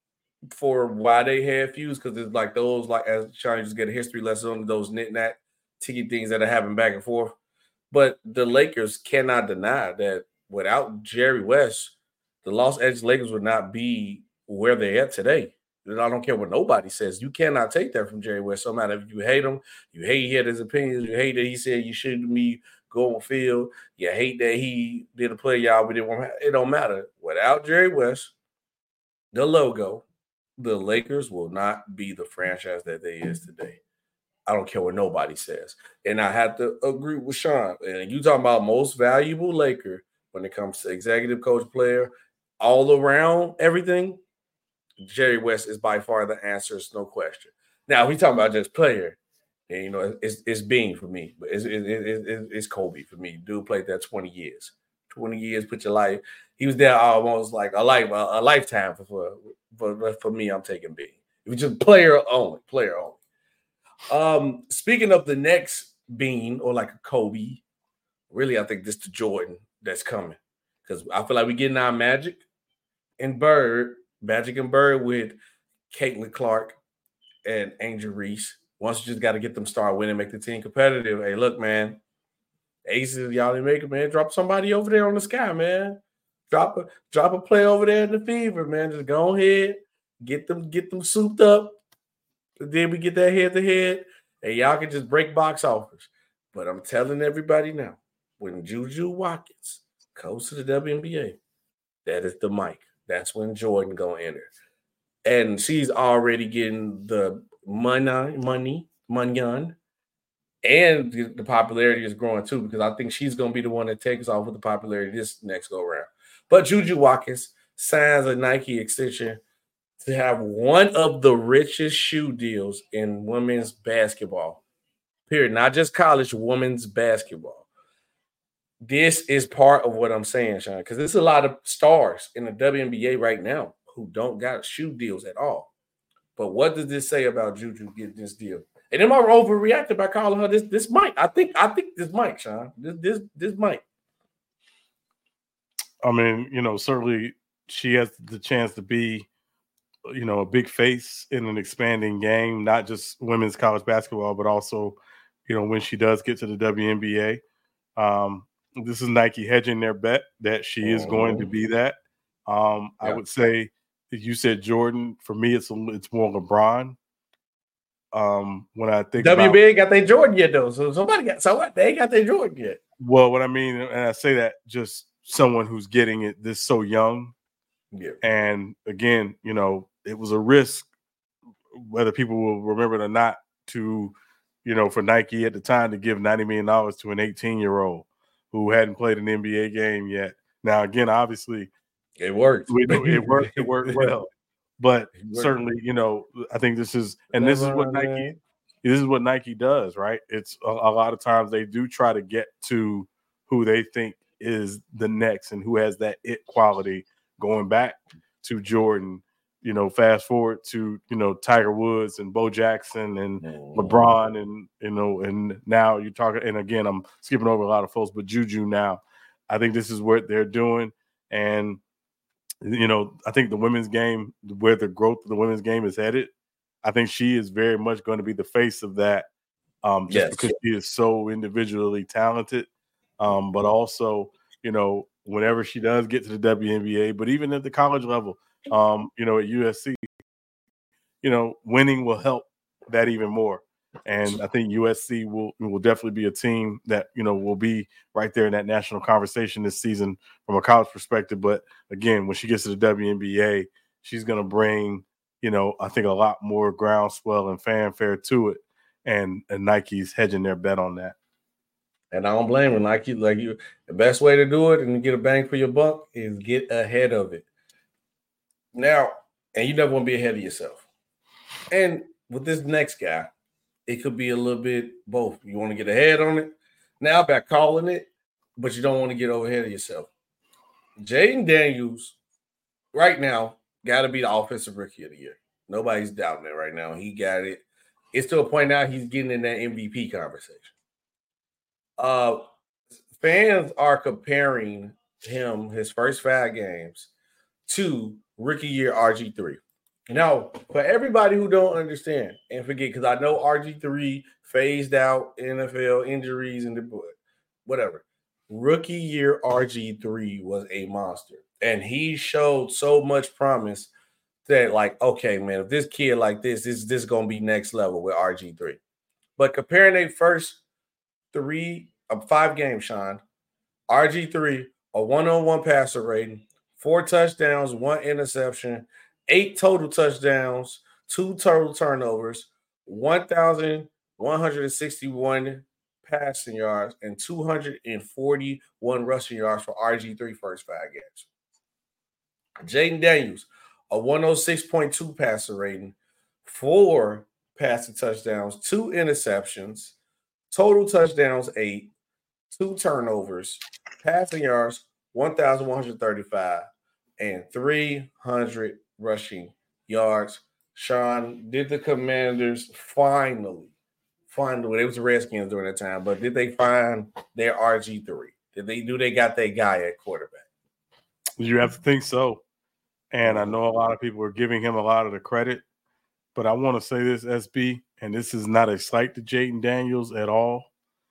for why they had feuds, because it's like those, like, as Sean just get a history lesson on those knick-knack ticky things that are happening back and forth. But the Lakers cannot deny that without Jerry West, the Los Angeles Lakers would not be where they're at today. And I don't care what nobody says. You cannot take that from Jerry West. No matter if you hate him, you hate he had his opinions, you hate that he said you shouldn't be going field, you hate that he did a play y'all, but it won't, it don't matter. Without Jerry West, the logo, the Lakers will not be the franchise that they is today. I don't care what nobody says. And I have to agree with Sean. And you talking about most valuable Laker when it comes to executive coach, player, all around everything, Jerry West is by far the answer. It's no question. Now, if we talking about just player, and, you know, it's, it's Bean for me. But it's, it, it, it, it's Kobe for me. Dude played there twenty years. twenty years, put your life. He was there almost like a life, a, a lifetime for, for, for, for me, I'm taking Bean. It was just player only, player only. Um, speaking of the next Bean, or like a Kobe, really, I think this is the Jordan that's coming, because I feel like we're getting our Magic and Bird, Magic and Bird with Caitlin Clark and Angel Reese. Once you just got to get them start winning, make the team competitive. Hey, look, man, Aces, y'all didn't make it, man. Drop somebody over there on the sky, man. Drop a drop a play over there in the Fever, man. Just go ahead, get them, get them souped up. Then we get that head-to-head, and y'all can just break box offers. But I'm telling everybody now, when Juju Watkins goes to the W N B A, that is the mic. That's when Jordan gonna enter. And she's already getting the money, money, money on, and the, the popularity is growing too, because I think she's gonna be the one that takes off with the popularity this next go round. But Juju Watkins signs a Nike extension to have one of the richest shoe deals in women's basketball, period. Not just college, women's basketball. this is part of what I'm saying, Sean, because there's a lot of stars in the W N B A right now who don't got shoe deals at all. But what does this say about Juju getting this deal? And am I overreacted by calling her this? This might. I think. I think this might, Sean. This. This. This might. I mean, you know, certainly she has the chance to be, you know, a big face in an expanding game, not just women's college basketball, but also, you know, when she does get to the W N B A. Um, this is Nike hedging their bet that she mm-hmm. is going to be that. Um, yeah. I would say, you said Jordan. For me, it's a, it's more LeBron. Um, when I think W B about, got their Jordan yet though, so somebody got so what they ain't got their Jordan yet. Well, what I mean, and I say that just someone who's getting it this so young, yeah. And again, you know, it was a risk, whether people will remember it or not, to, you know, for Nike at the time to give ninety million dollars to an eighteen year old who hadn't played an N B A game yet. Now, again, obviously, it worked. We, it worked. It worked well. But certainly, you know, I think this is, and this is what Nike, this is what Nike does, right? It's a, a lot of times they do try to get to who they think is the next and who has that it quality. Going back to Jordan, you know, fast forward to, you know, Tiger Woods and Bo Jackson and LeBron, and, you know, and now you're talking, and again, I'm skipping over a lot of folks, but Juju now, I think this is what they're doing. And, you know, I think the women's game, where the growth of the women's game is headed, I think she is very much going to be the face of that, um, just yes. because she is so individually talented, um, but also, you know, whenever she does get to the W N B A, but even at the college level, um, you know, at U S C, you know, winning will help that even more. And I think U S C will will definitely be a team that, you know, will be right there in that national conversation this season from a college perspective. But again, when she gets to the W N B A, she's going to bring, you know, I think a lot more groundswell and fanfare to it. And, and Nike's hedging their bet on that. And I don't blame them. Nike, like you, the best way to do it and to get a bang for your buck is get ahead of it. Now, and you never want to be ahead of yourself. And with this next guy, it could be a little bit both. You want to get ahead on it now by calling it, but you don't want to get over ahead of yourself. Jaden Daniels, right now, got to be the offensive rookie of the year. Nobody's doubting it right now. He got it. It's to a point now he's getting in that M V P conversation. Uh, fans are comparing him, his first five games, to rookie year R G three. Now, for everybody who don't understand and forget, because I know R G three phased out, N F L injuries and the, whatever. Rookie year R G three was a monster. And he showed so much promise that, like, okay, man, if this kid like this, this, this is going to be next level with R G three. But comparing their first three, uh, five games, Sean, R G three, a one-on-one passer rating, four touchdowns, one interception, eight total touchdowns, two total turnovers, one thousand one hundred sixty-one passing yards, and two hundred forty-one rushing yards for R G three first five games. Jaden Daniels, a one oh six point two passer rating, four passing touchdowns, two interceptions, total touchdowns, eight, two turnovers, passing yards, one thousand one hundred thirty-five, and three hundred rushing yards. Sean, did the Commanders finally, finally, it was the Redskins during that time, but did they find their R G three? Did they do they got their guy at quarterback? You have to think so. And I know a lot of people are giving him a lot of the credit, but I want to say this, S B, and this is not a slight to Jaden Daniels at all.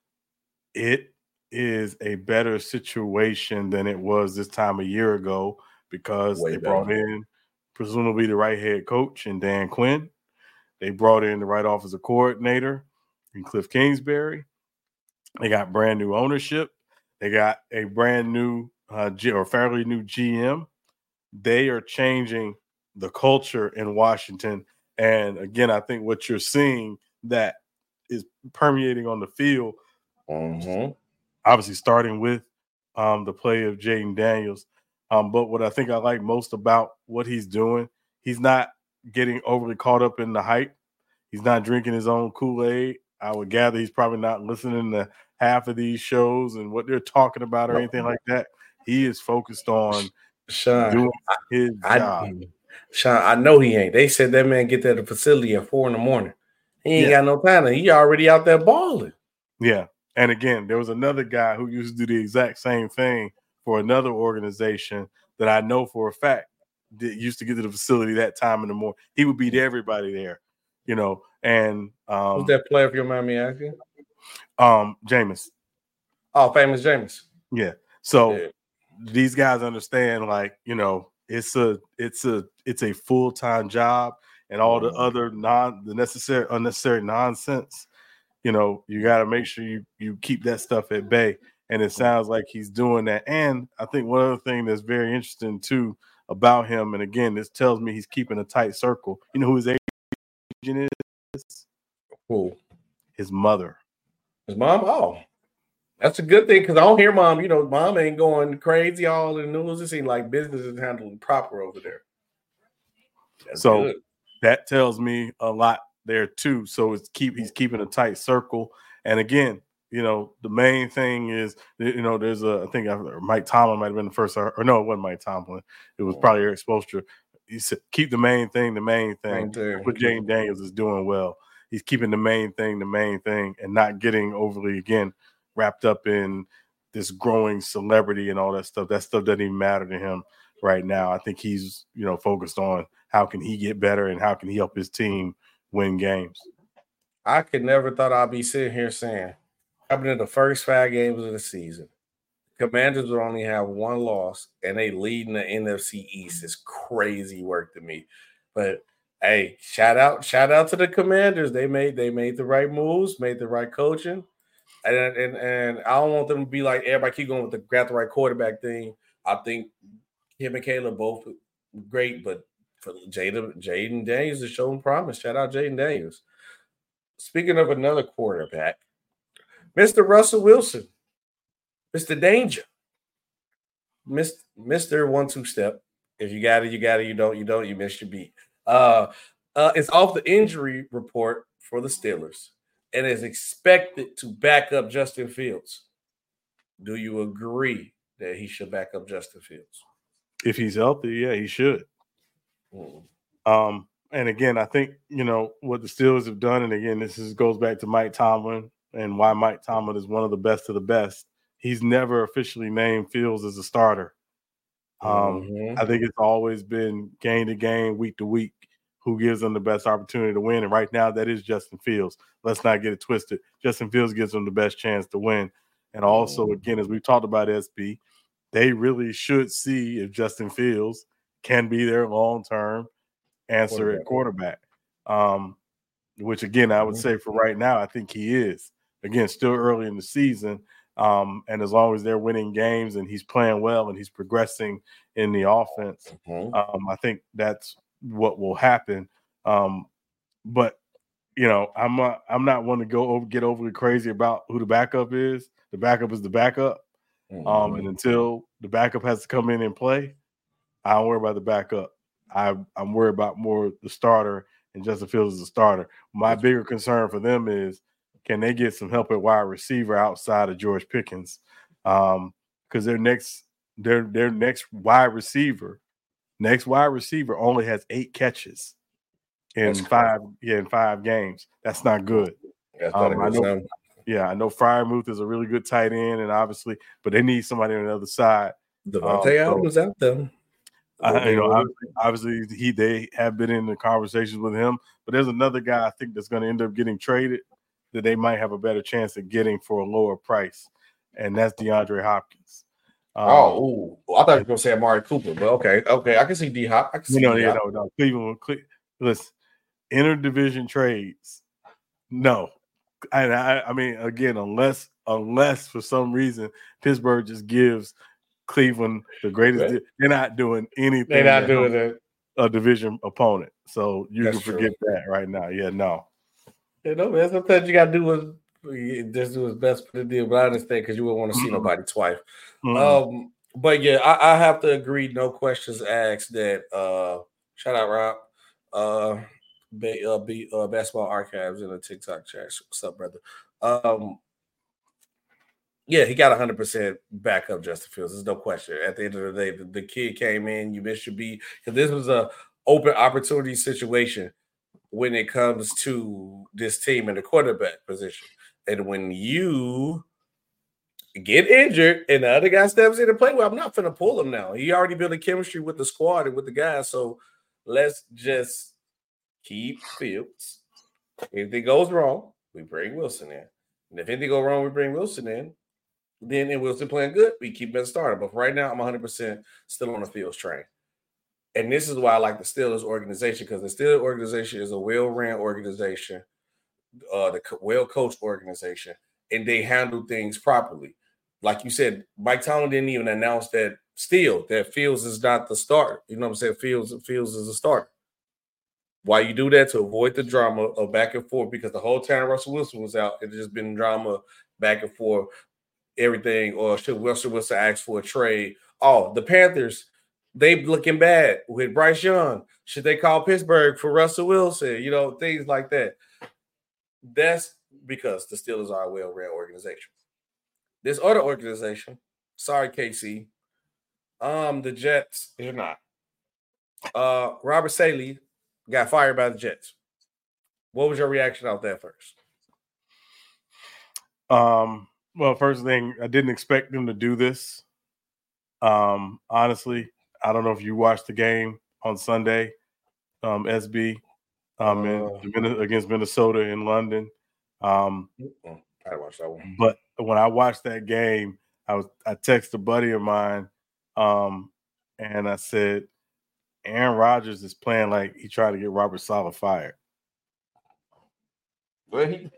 It is a better situation than it was this time a year ago because Way they better. brought in presumably the right head coach in Dan Quinn. They brought in the right offensive coordinator in Cliff Kingsbury. They got brand new ownership. They got a brand new uh, G- or fairly new G M. They are changing the culture in Washington. And again, I think what you're seeing that is permeating on the field, mm-hmm. obviously starting with um, the play of Jaden Daniels. Um, but what I think I like most about what he's doing, he's not getting overly caught up in the hype. He's not drinking his own Kool-Aid. I would gather he's probably not listening to half of these shows and what they're talking about or no. anything like that. He is focused on Sean, doing his I, job. I, Sean, I know he ain't. They said that man get to the facility at four in the morning. He ain't yeah. got no time. He already out there balling. Yeah. And again, there was another guy who used to do the exact same thing for another organization that I know for a fact that used to get to the facility that time in the morning. He would beat everybody there, you know. And um, who's that player, if you mind me asking? Um, Jameis. Oh, famous Jameis. Yeah. So yeah. these guys understand, like, you know, it's a it's a it's a full-time job, and all the other non the necessary unnecessary nonsense. You know, you got to make sure you, you keep that stuff at bay. And it sounds like he's doing that. And I think one other thing that's very interesting, too, about him, and again, this tells me he's keeping a tight circle. You know who his agent is? Who? His mother. His mom? Oh, that's a good thing, because I don't hear mom. You know, mom ain't going crazy all in the news. It seems like business is handled proper over there. That's so good. That tells me a lot there too. So it's keep he's keeping a tight circle. And again, you know, the main thing is, you know, there's a I think Mike Tomlin might have been the first, or no, it wasn't Mike Tomlin. It was probably Eric Spoelstra. He said, keep the main thing the main thing. What Jaden Daniels is doing well. He's keeping the main thing the main thing and not getting overly, again, wrapped up in this growing celebrity and all that stuff. That stuff doesn't even matter to him right now. I think he's, you know, focused on how can he get better and how can he help his team win games. I could never thought I'd be sitting here saying, coming in the first five games of the season, Commanders would only have one loss, and they leading the N F C East. Is crazy work to me. But hey, shout out, shout out to the Commanders. They made they made the right moves, made the right coaching, and and and I don't want them to be like everybody keep going with the grab the right quarterback thing. I think him and Caleb both great, but for Jaden Jaden Daniels is showing promise. Shout out Jaden Daniels. Speaking of another quarterback, Mister Russell Wilson, Mister Danger, Mister One-Two Step. If you got it, you got it. You don't, you don't. You missed your beat. Uh, uh, it's off the injury report for the Steelers and is expected to back up Justin Fields. Do you agree that he should back up Justin Fields? If he's healthy, yeah, he should. Mm. Um, and again, I think, you know, what the Steelers have done, and again, this is, goes back to Mike Tomlin and why Mike Tomlin is one of the best of the best. He's never officially named Fields as a starter. Um, mm-hmm. I think it's always been game to game, week to week, who gives them the best opportunity to win. And right now, that is Justin Fields. Let's not get it twisted. Justin Fields gives them the best chance to win. And also, again, as we talked about S B, they really should see if Justin Fields can be their long-term answer at quarterback, um, which, again, I would mm-hmm. say for right now, I think he is. Again, still early in the season, um, and as long as they're winning games and he's playing well and he's progressing in the offense, mm-hmm. um, I think that's what will happen. Um, but, you know, I'm not, I'm not one to go over, get overly crazy about who the backup is. The backup is the backup. Mm-hmm. Um, and until the backup has to come in and play, I don't worry about the backup. I, I'm worried about more the starter, and Justin Fields is the starter. My bigger concern for them is, can they get some help at wide receiver outside of George Pickens? Um, because their next their their next wide receiver, next wide receiver only has eight catches in That's five cool. yeah in five games. That's not good. That's not um, a good I know, sound. Yeah, I know Freiermuth is a really good tight end, and obviously, but they need somebody on the other side. Devontae um, Adams so, out there. I, you know, obviously, obviously, he they have been in the conversations with him, but there's another guy I think that's going to end up getting traded that they might have a better chance of getting for a lower price, and that's DeAndre Hopkins. Um, oh, ooh. I thought you were going to say Amari Cooper, but okay, okay, I can see D Hop. I can see no, D yeah, no, no. Cleveland, Cle- listen, interdivision trades, no. And I, I mean, again, unless unless for some reason Pittsburgh just gives Cleveland the greatest, okay. they're not doing anything. They're not doing it. A division opponent, so you That's can forget true. that right now. Yeah, no. You know, man, sometimes you got to do what just do what's best for the deal. But I understand because you wouldn't want to see mm-hmm. nobody twice. Mm-hmm. Um, but yeah, I, I have to agree. No questions asked. That uh, shout out Rob, uh, B, uh, B, uh, Basketball Archives in the TikTok chat. What's up, brother? Um, Yeah, he got one hundred percent backup Justin Fields. There's no question. At the end of the day, the, the kid came in, you missed your beat. Because this was a open opportunity situation when it comes to this team in the quarterback position. And when you get injured and the other guy steps in and play, well, I'm not going to pull him now. He already built a chemistry with the squad and with the guys. So let's just keep Fields. If anything goes wrong, we bring Wilson in. And if anything goes wrong, we bring Wilson in. Then and Wilson playing good, we keep him as a starter. But right now, I'm one hundred percent still on the Fields train. And this is why I like the Steelers organization, because the Steelers organization is a well-ran organization, uh, the well-coached organization, and they handle things properly. Like you said, Mike Tomlin didn't even announce that still, that Fields is not the starter. You know what I'm saying? Fields, Fields is a starter. Why you do that? To avoid the drama of back and forth, because the whole time Russell Wilson was out, it's just been drama back and forth, everything. Or should Russell Wilson ask for a trade? Oh, the Panthers, they looking bad with Bryce Young. Should they call Pittsburgh for Russell Wilson? You know, things like that. That's because the Steelers are a well-run organization. This other organization, sorry, K C, um, the Jets, you're not. Uh, Robert Saleh got fired by the Jets. What was your reaction out there first? Um, well, first thing, I didn't expect them to do this. Um, honestly, I don't know if you watched the game on Sunday, um, S B, um, uh, in, against Minnesota in London. Um, I watched that one. But when I watched that game, I was I texted a buddy of mine, um, and I said, Aaron Rodgers is playing like he tried to get Robert Saleh fired. Well, he,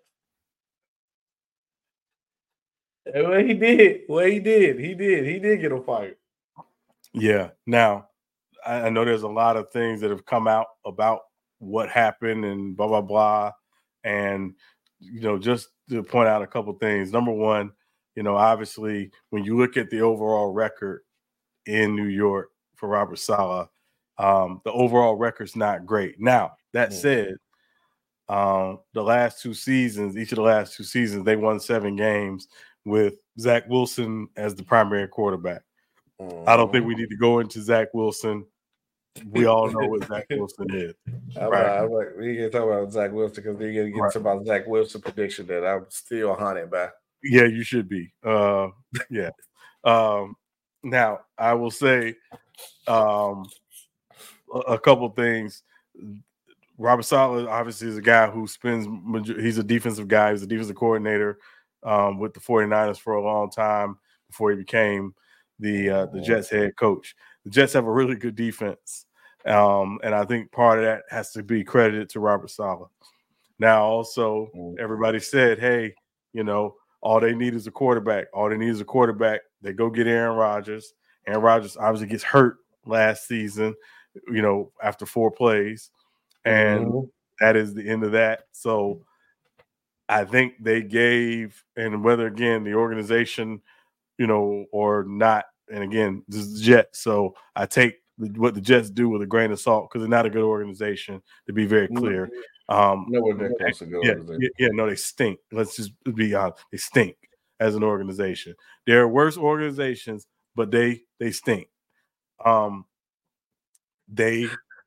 well, he did. Well, he did. He did. He did get him fired. Yeah. Now, I, I know there's a lot of things that have come out about what happened and blah, blah, blah. And, you know, just to point out a couple things. Number one, you know, obviously, when you look at the overall record in New York for Robert Saleh, Um, the overall record's not great. Now, that said, um, the last two seasons, each of the last two seasons, they won seven games with Zach Wilson as the primary quarterback. Mm. I don't think we need to go into Zach Wilson. We all know what Zach Wilson is. I'm right? Like, I'm like, we can talk about Zach Wilson because we're going to get right. about Zach Wilson prediction that I'm still haunted by. Yeah, you should be. Uh, yeah. um, now, I will say um, – a couple things. Robert Saleh obviously is a guy who spends – he's a defensive guy. He's a defensive coordinator um, with the 49ers for a long time before he became the uh, the Jets head coach. The Jets have a really good defense, um, and I think part of that has to be credited to Robert Saleh. Now, also, everybody said, hey, you know, all they need is a quarterback. All they need is a quarterback. They go get Aaron Rodgers. Aaron Rodgers obviously gets hurt last season, you know, after four plays, and mm-hmm. that is the end of that. So I think they gave, and whether, again, the organization, you know, or not, and again, this is the Jets, so I take what the Jets do with a grain of salt because they're not a good organization, to be very clear. Um, no, they're close to good yeah, organization. Yeah, no, they stink. Let's just be honest. They stink as an organization. There are worse organizations, but they they stink. Um, They,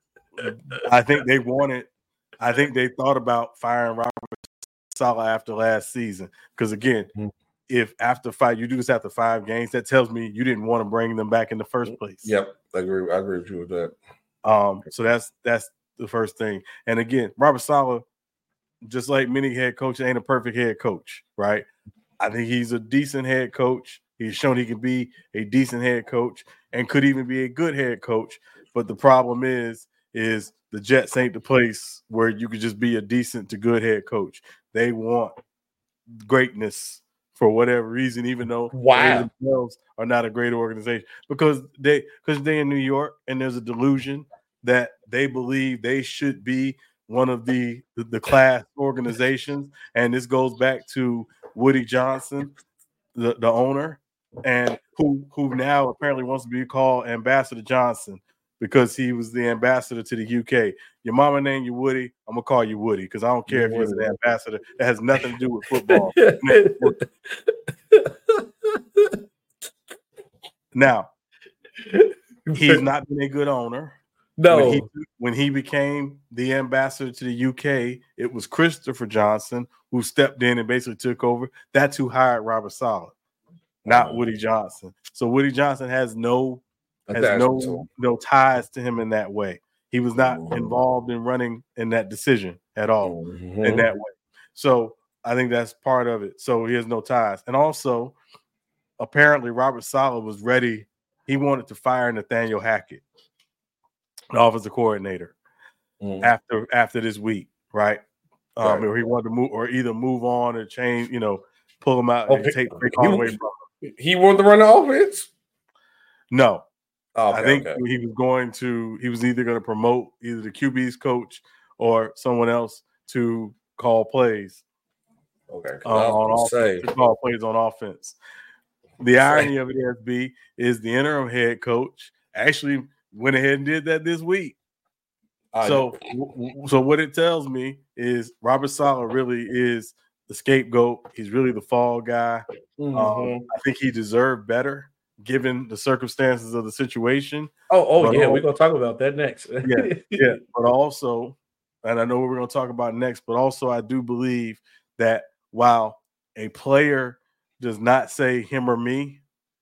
I think they wanted, I think they thought about firing Robert Saleh after last season. Because again, mm-hmm. if after five, you do this after five games, that tells me you didn't want to bring them back in the first place. Yep, I agree. I agree with you with that. Um, so that's that's the first thing. And again, Robert Saleh, just like many head coaches, ain't a perfect head coach, right? I think he's a decent head coach. He's shown he can be a decent head coach and could even be a good head coach. But the problem is, is the Jets ain't the place where you could just be a decent to good head coach. They want greatness for whatever reason, even though wow. they themselves are not a great organization. Because they because they're in New York and there's a delusion that they believe they should be one of the, the, the class organizations. And this goes back to Woody Johnson, the, the owner, and who who now apparently wants to be called Ambassador Johnson, because he was the ambassador to the U K. Your mama named you Woody, I'm going to call you Woody because I don't care if you're an ambassador. That has nothing to do with football. Now, he's not been a good owner. No. When he, when he became the ambassador to the U K, it was Christopher Johnson who stepped in and basically took over. That's who hired Robert Saleh, not Oh. Woody Johnson. So Woody Johnson has no has Attachment no to him. no ties to him in that way. He was not Mhm. involved in running in that decision at all Mhm. in that way. So I think that's part of it. So he has no ties. And also, apparently, Robert Saleh was ready. He wanted to fire Nathaniel Hackett, the offensive coordinator, Mhm. after after this week, right? Um, Right. Or he wanted to move, or either move on or change, you know, pull him out Oh, and he- take he Saquon was- away from him. He wanted to run the offense? No, Oh, okay, I think okay. he was going to. He was either going to promote either the Q B's coach or someone else to call plays Okay. 'cause um, I was on gonna offense. say, To call plays on offense. The irony of it, S B, is the interim head coach actually went ahead and did that this week. I- So, w- so what it tells me is Robert Saleh really is the scapegoat. He's really the fall guy. Mhm. Um, I think he deserved better given the circumstances of the situation. oh, oh but yeah, all- we're gonna talk about that next. Yeah, yeah. But also, and I know what we're going to talk about next, but also I do believe that while a player does not say him or me,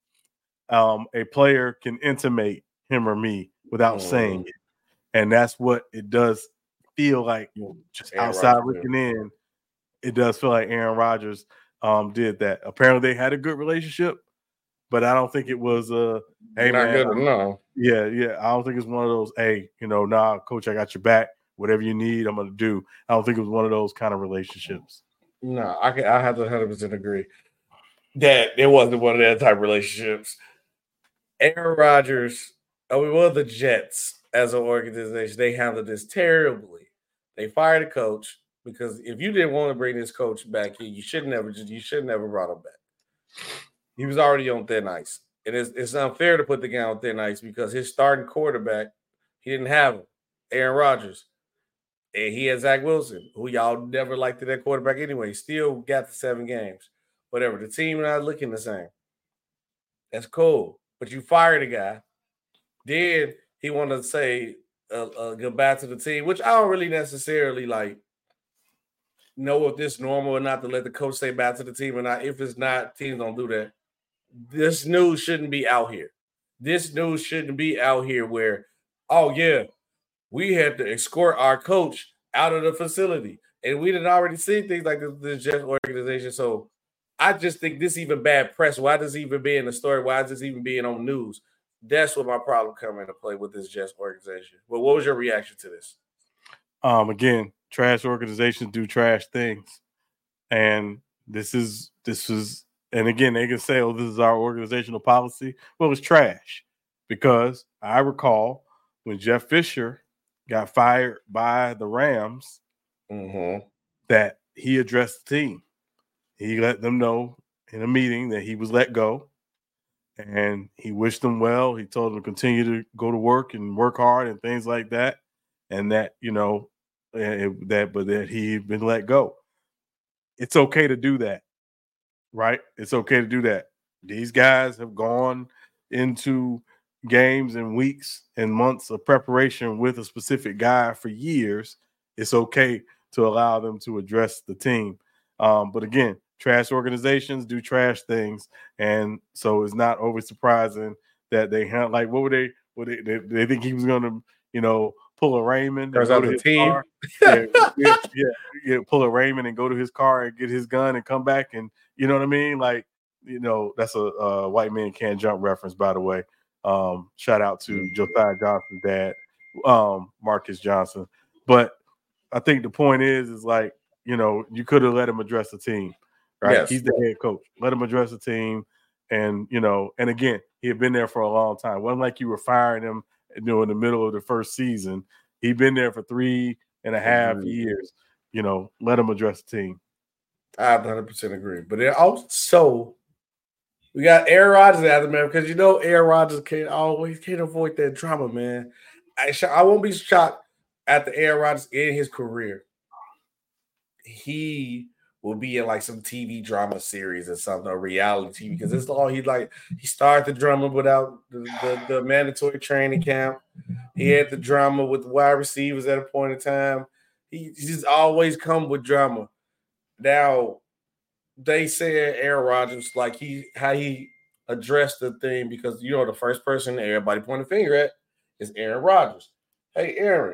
um, a player can intimate him or me without Mhm. saying it. And that's what it does feel like. Just Aaron outside Rodgers looking in, it does feel like Aaron Rodgers um, did that. Apparently, they had a good relationship, but I don't think it was a hey Not man, good I'm- enough. yeah, yeah. I don't think it's one of those hey, you know, nah, coach, I got your back. Whatever you need, I'm gonna do. I don't think it was one of those kind of relationships. No, I can. I have to one hundred percent agree that it wasn't one of that type of relationships. Aaron Rodgers, I mean, well, the Jets as an organization, they handled this terribly. They fired a coach because if you didn't want to bring this coach back here, you should never just you should never brought him back. He was already on thin ice, and it's, it's unfair to put the guy on thin ice because his starting quarterback, he didn't have him, Aaron Rodgers. And he had Zach Wilson, who y'all never liked that quarterback anyway. Still got the seven games. Whatever. The team not looking the same. That's cool. But you fired a guy. Then he wanted to say uh, uh, goodbye to the team, which I don't really necessarily like know if this normal or not to let the coach say bye to the team or not. If it's not, teams don't do that. This news shouldn't be out here. This news shouldn't be out here where, oh, yeah, we had to escort our coach out of the facility. And we didn't already see things like this, this Jets organization. So I just think this even bad press. Why does it even be in the story? Why is this even being on news? That's what my problem come into play with this Jets organization. Well, what was your reaction to this? Um, again, trash organizations do trash things. And this is this is and again, they can say, oh, this is our organizational policy. Well, it's trash. Because I recall when Jeff Fisher got fired by the Rams, Mm-hmm. that he addressed the team. He let them know in a meeting that he was let go, and he wished them well. He told them to continue to go to work and work hard and things like that, and that, you know, it, that but that he'd been let go. It's okay to do that, right? It's okay to do that. These guys have gone into games and weeks and months of preparation with a specific guy for years. It's okay to allow them to address the team. Um, but again, trash organizations do trash things. And so it's not over surprising that they have, like, what were they, what they, they, they think he was going to, you know, pull a Raymond and Turns go out to the his team. car. Yeah, yeah, yeah, yeah, pull a Raymond and go to his car and get his gun and come back. And you know what I mean? Like, you know, that's a, a white man can't jump reference, by the way. Um, shout out to Mm-hmm. Josiah Johnson's dad, um, Marcus Johnson. But I think the point is, is like, you know, you could have let him address the team, right? Yes. He's the head coach. Let him address the team. And, you know, and again, he had been there for a long time. It wasn't like you were firing him, you know, in the middle of the first season. He'd been there for three and a half Agreed. years. You know, let him address the team. I one hundred percent agree. But it also, we got Aaron Rodgers out there, man, because you know Aaron Rodgers can't always can't avoid that drama, man. I, I won't be shocked after Aaron Rodgers in his career. He will be in like some T V drama series or something, or reality T V, because it's all he like. He started the drama without the, the, the mandatory training camp. He had the drama with the wide receivers at a point in time. He, he just always come with drama. Now, they said Aaron Rodgers, like he how he addressed the thing, because you know the first person everybody point a finger at is Aaron Rodgers. Hey, Aaron.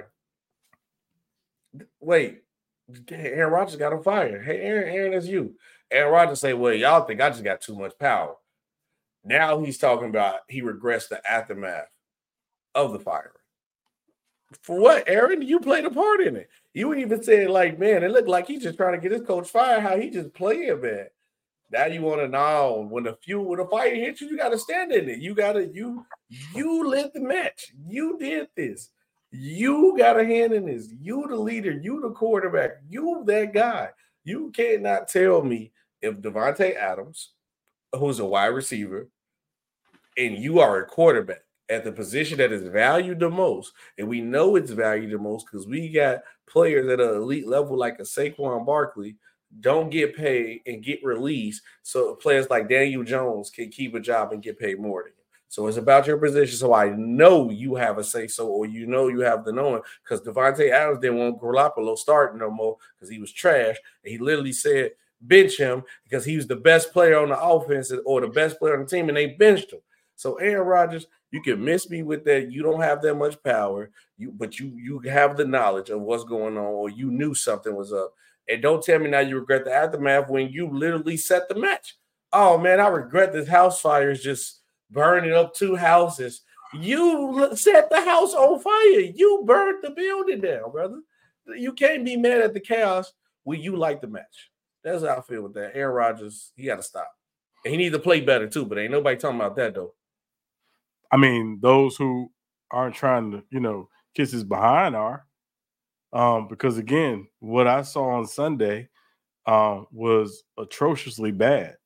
Wait. Aaron Rodgers got him fired. Hey, Aaron, Aaron, that's you. Aaron Rodgers say, well, y'all think I just got too much power. Now he's talking about he regrets the aftermath of the firing. For what, Aaron? You played a part in it. You even said, like, man, it looked like he's just trying to get his coach fired, how he just playing, man. Now you want to know when the few when the fire hits you, you got to stand in it. You gotta you you lit the match. You did this. You got a hand in this. You the leader. You the quarterback. You that guy. You cannot tell me if Davante Adams, who's a wide receiver, and you are a quarterback at the position that is valued the most, and we know it's valued the most because we got players at an elite level like a Saquon Barkley don't get paid and get released, so players like Daniel Jones can keep a job and get paid more than you. So it's about your position. So I know you have a say so, or you know you have the knowing, because Davante Adams didn't want Garoppolo starting no more because he was trash. And he literally said bench him because he was the best player on the offense or the best player on the team, and they benched him. So Aaron Rodgers, you can miss me with that. You don't have that much power, you but you you have the knowledge of what's going on, or you knew something was up. And don't tell me now you regret the aftermath when you literally set the match. Oh, man, I regret this house fire is just burning up two houses. You set the house on fire. You burned the building down, brother. You can't be mad at the chaos when you like the match. That's how I feel with that. Aaron Rodgers, he got to stop. And he needs to play better, too, but ain't nobody talking about that, though. I mean, those who aren't trying to, you know, kiss his behind are. Um, because, again, what I saw on Sunday um, was atrociously bad.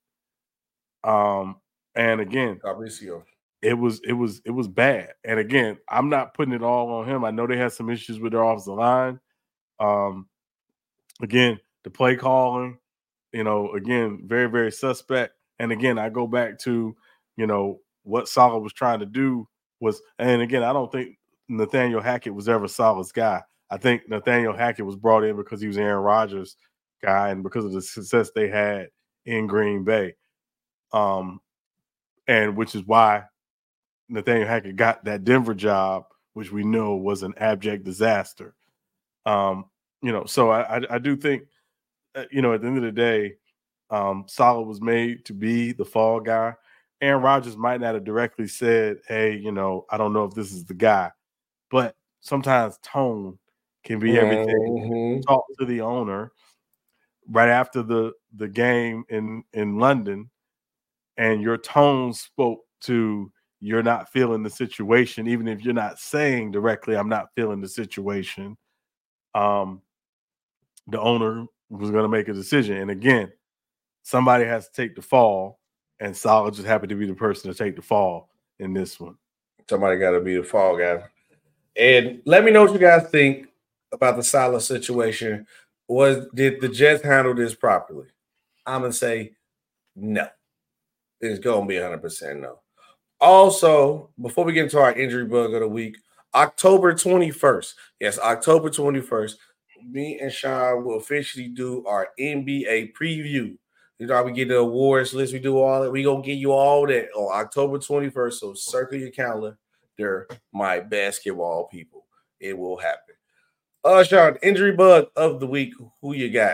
Um, and, again, Fabricio. it was it was it was bad. And, again, I'm not putting it all on him. I know they had some issues with their offensive line. Um, again, the play calling, you know, again, very, very suspect. And, again, I go back to, you know, what Saleh was trying to do was – and, again, I don't think Nathaniel Hackett was ever Saleh's guy. I think Nathaniel Hackett was brought in because he was Aaron Rodgers' guy and because of the success they had in Green Bay. Um, and which is why Nathaniel Hackett got that Denver job, which we know was an abject disaster. Um, you know, so I, I, I do think, uh, you know, at the end of the day, um, Saleh was made to be the fall guy. Aaron Rodgers might not have directly said, hey, you know, I don't know if this is the guy, but sometimes tone can be everything. Mm-hmm. Talk to the owner right after the, the game in, in London, and your tone spoke to you're not feeling the situation, even if you're not saying directly, I'm not feeling the situation. Um, the owner was going to make a decision. And again, somebody has to take the fall, and Saleh just happened to be the person to take the fall in this one. Somebody got to be the fall guy. And let me know what you guys think about the Saleh situation. Was did the Jets handle this properly? I'm gonna say no. It's gonna be one hundred percent no. Also, before we get into our injury bug of the week, October twenty-first. Yes, October twenty-first. Me and Sean will officially do our N B A preview. You know how we get the awards list, we do all that. We gonna give you all that on October twenty-first. So circle your calendar. They're my basketball people. It will happen. Uh, Sean, injury bug of the week. Who you got?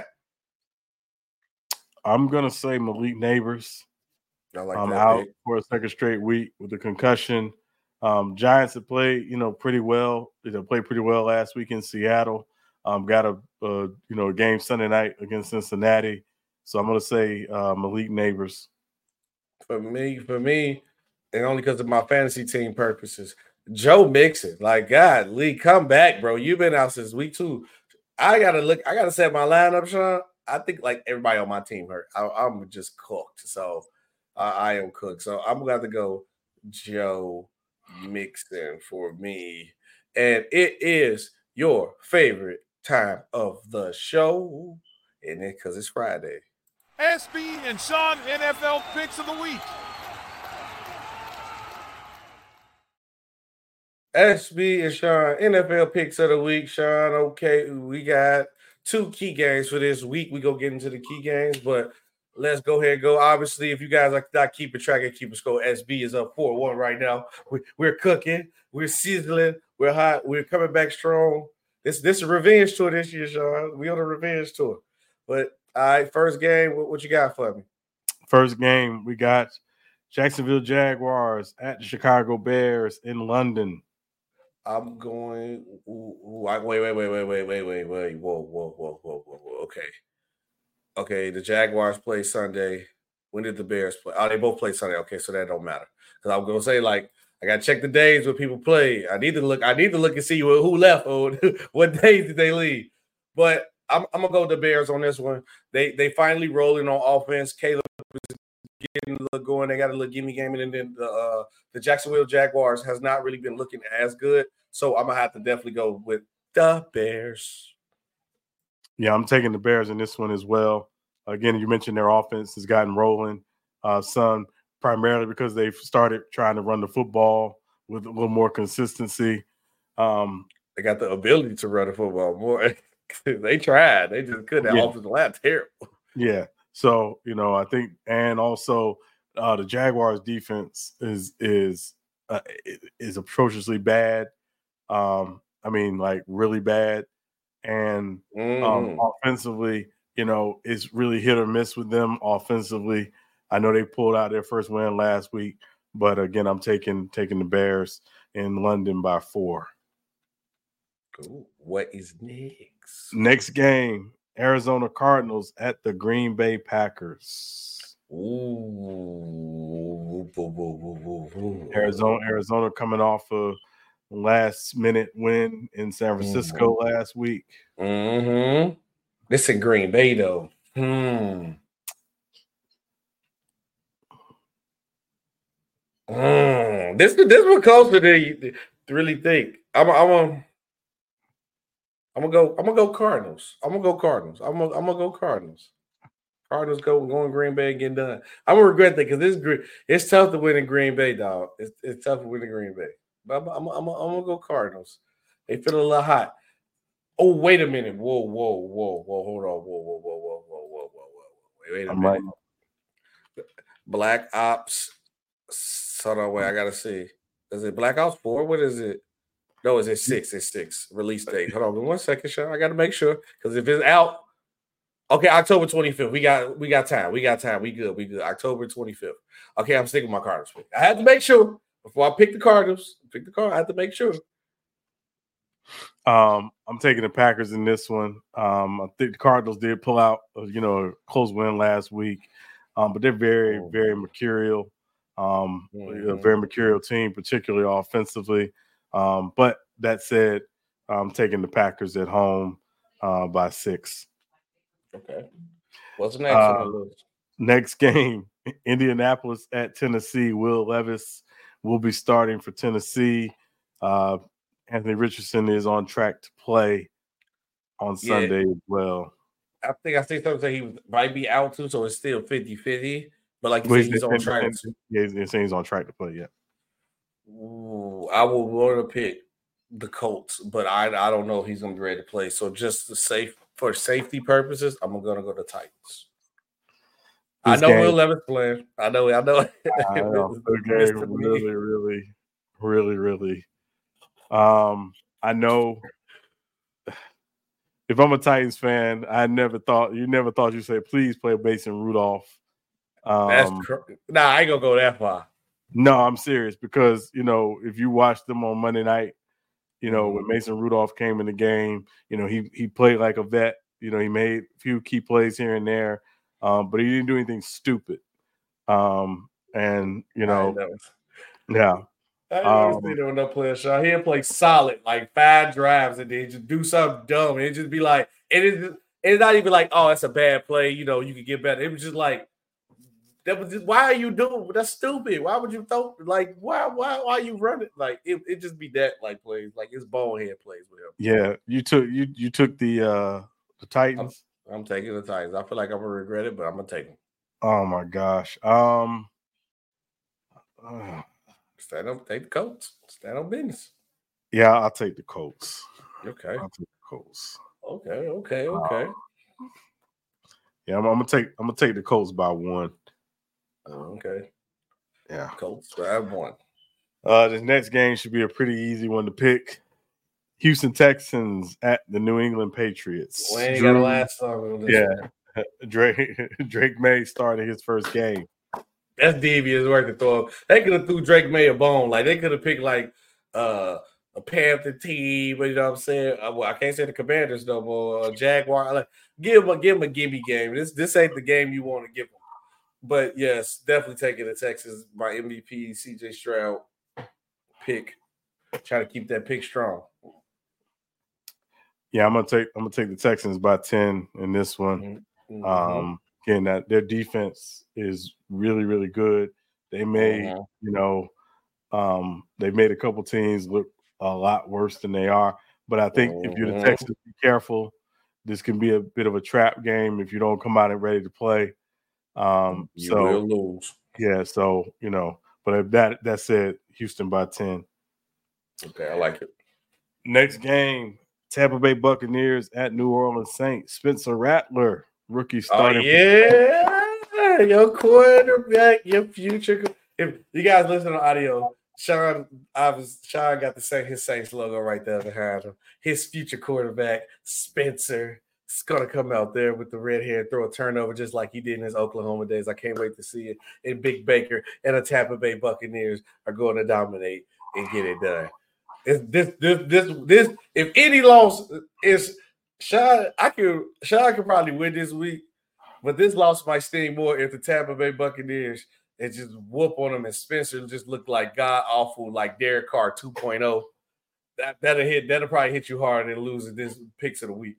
I'm gonna say Malik Neighbors. I like I'm that out pick. for a second straight week with the concussion. Um, Giants have played, you know, pretty well. They played pretty well last week in Seattle. Um, got a, a you know a game Sunday night against Cincinnati. So I'm gonna say uh, Malik Neighbors. For me, for me, and only because of my fantasy team purposes, Joe Mixon. Like, God, Lee, come back, bro. You've been out since week two. I gotta look. I gotta set my lineup, Sean. I think like everybody on my team hurt. I, I'm just cooked. So uh, I am cooked. So I'm gonna have to go Joe Mixon for me, and it is your favorite time of the show. Isn't it? Because it's Friday. S B and Sean N F L Picks of the Week. S B and Sean, N F L Picks of the Week. Sean, okay, we got two key games for this week. We go get into the key games, but let's go ahead and go. Obviously, if you guys are not keeping track and keeping score, S B is up four one right now. We, we're cooking. We're sizzling. We're hot. We're coming back strong. This this is a revenge tour this year, Sean. We on a revenge tour. But, all right, first game, what, what you got for me? First game, we got Jacksonville Jaguars at the Chicago Bears in London. I'm going. Ooh, ooh, I, wait, wait, wait, wait, wait, wait, wait, wait. Whoa, whoa, whoa, whoa, whoa, whoa. Okay. Okay, the Jaguars play Sunday. When did the Bears play? Oh, they both play Sunday. Okay, so that don't matter. Because I'm going to say, like, I got to check the days when people play. I need to look I need to look and see who left or what days did they leave. But I'm, I'm going to go with the Bears on this one. They they finally rolling on offense. Caleb is getting a look going. They got a little gimme game. And then the, uh, the Jacksonville Jaguars has not really been looking as good. So I'm going to have to definitely go with the Bears. Yeah, I'm taking the Bears in this one as well. Again, you mentioned their offense has gotten rolling, uh, son, primarily because they've started trying to run the football with a little more consistency. Um, they got the ability to run the football more. They tried. They just couldn't. That yeah. offensive line terrible. Yeah. So, you know, I think, and also uh, the Jaguars defense is is uh, is atrociously bad. Um, I mean, like really bad. And mm-hmm. um, offensively, you know, it's really hit or miss with them offensively. I know they pulled out their first win last week, but again, I'm taking taking the Bears in London by four. Cool. What is next? Next game, Arizona Cardinals at the Green Bay Packers. Ooh. Arizona, Arizona coming off a last minute win in San Francisco mm-hmm. last week. Mm-hmm. This in Green Bay though. Hmm. Mm. This this one closer than you to really think. I'm I'm a, I'm gonna go. I'm gonna go Cardinals. I'm gonna go Cardinals. I'm gonna I'm gonna go Cardinals. Cardinals go going Green Bay and getting done. I'm gonna regret that because this it's tough to win in Green Bay, dog. It's it's tough to win in Green Bay. But I'm I'm I'm, I'm gonna go Cardinals. They feel a little hot. Oh, wait a minute. Whoa, whoa, whoa, whoa. Hold on. Whoa, whoa, whoa, whoa, whoa, whoa, whoa, whoa. Wait a I'm minute. Right. Black Ops. Hold on, wait. I gotta see. Is it Black Ops four? What is it? No, is it six? It's six. Release date. Hold on, one second, Sean. I gotta make sure because if it's out, okay, October twenty-fifth. We got we got time. We got time. We good. We good. October twenty-fifth. Okay, I'm sticking with my Cardinals. I had to make sure before I pick the Cardinals. Pick the card. I had to make sure. Um, I'm taking the Packers in this one. Um, I think the Cardinals did pull out, you know, a close win last week, um, but they're very, oh, very mercurial. Um, mm-hmm. A very mercurial team, particularly offensively. Um, but that said, I'm taking the Packers at home uh, by six. Okay. What's next? Uh, next game, Indianapolis at Tennessee. Will Levis will be starting for Tennessee. Uh, Anthony Richardson is on track to play on Sunday yeah. as well. I think I think something he might be out too, so it's still fifty-fifty. But like you well, said, he's on track. Yeah, he's saying he's on track to play, yeah. Ooh, I would want to pick the Colts, but I I don't know if he's gonna be ready to play. So just to safe for safety purposes, I'm gonna go to the Titans. This I know game, Will Levis playing. I know, I know. I know. Okay, really, really, really, really. Um, I know. If I'm a Titans fan, I never thought you never thought you say please play Mason Rudolph. Um, That's cr- nah, I ain't gonna go that far. No, I'm serious because you know if you watch them on Monday night, you know when Mason Rudolph came in the game, you know he he played like a vet. You know he made a few key plays here and there, um, but he didn't do anything stupid. Um, and you know, know. yeah. I didn't um, understand there with no player shot. He'll play solid, like five drives, and then just do something dumb. And it just be like, it is. It's not even like, oh, that's a bad play. You know, you could get better. It was just like, that was just, why are you doing? That's stupid. Why would you throw? Like, why, why, why are you running? Like, it, it just be that like plays, like it's bonehead plays with him. Yeah, you took you you took the uh the Titans. I'm taking the Titans. I feel like I'm gonna regret it, but I'm gonna take them. Oh my gosh. Um. Uh, Stand up, take the Colts. Stand on business. yeah, I'll take the Colts. Okay. I'll take the Colts. Okay. Okay. Okay. Uh, yeah, I'm, I'm gonna take. I'm gonna take the Colts by one. Okay. Yeah, Colts by one. Uh, this next game should be a pretty easy one to pick. Houston Texans at the New England Patriots. We ain't got a last song on this. Yeah, one. Drake Drake May started his first game. That's devious work to throw. They could have threw Drake May a bone. Like they could have picked like uh, a Panther team. You know what I'm saying? Uh, well, I can't say the Commanders no more. Uh, Jaguar. Like give him a give him a gimme game. This this ain't the game you want to give them. But yes, definitely taking the Texans. My M V P C J Stroud pick. Try to keep that pick strong. Yeah, I'm gonna take I'm gonna take the Texans by ten in this one. Mm-hmm. Um, again, that their defense is really really good. They made Mm-hmm. you know um, they made a couple teams look a lot worse than they are. But I think Mm-hmm. if you're the Texans, be careful. This can be a bit of a trap game if you don't come out and ready to play. Um, you so will lose. Yeah, so you know, but if that that said, Houston by ten. Okay, I like it. Next game, Tampa Bay Buccaneers at New Orleans Saints. Spencer Rattler, rookie starting. Oh, yeah, your quarterback, your future. If you guys listen to audio, Sean, I was Sean got the same his Saints logo right there behind him. His future quarterback, Spencer, is gonna come out there with the red hair and throw a turnover just like he did in his Oklahoma days. I can't wait to see it. And Big Baker and the Tampa Bay Buccaneers are going to dominate and get it done. It's this, this, this, this. If any loss is Sean, I could Sean could probably win this week, but this loss might sting more if the Tampa Bay Buccaneers and just whoop on them and Spencer just look like god awful, like Derek Carr two point oh. That that'll hit. That'll probably hit you harder than losing this picks of the week.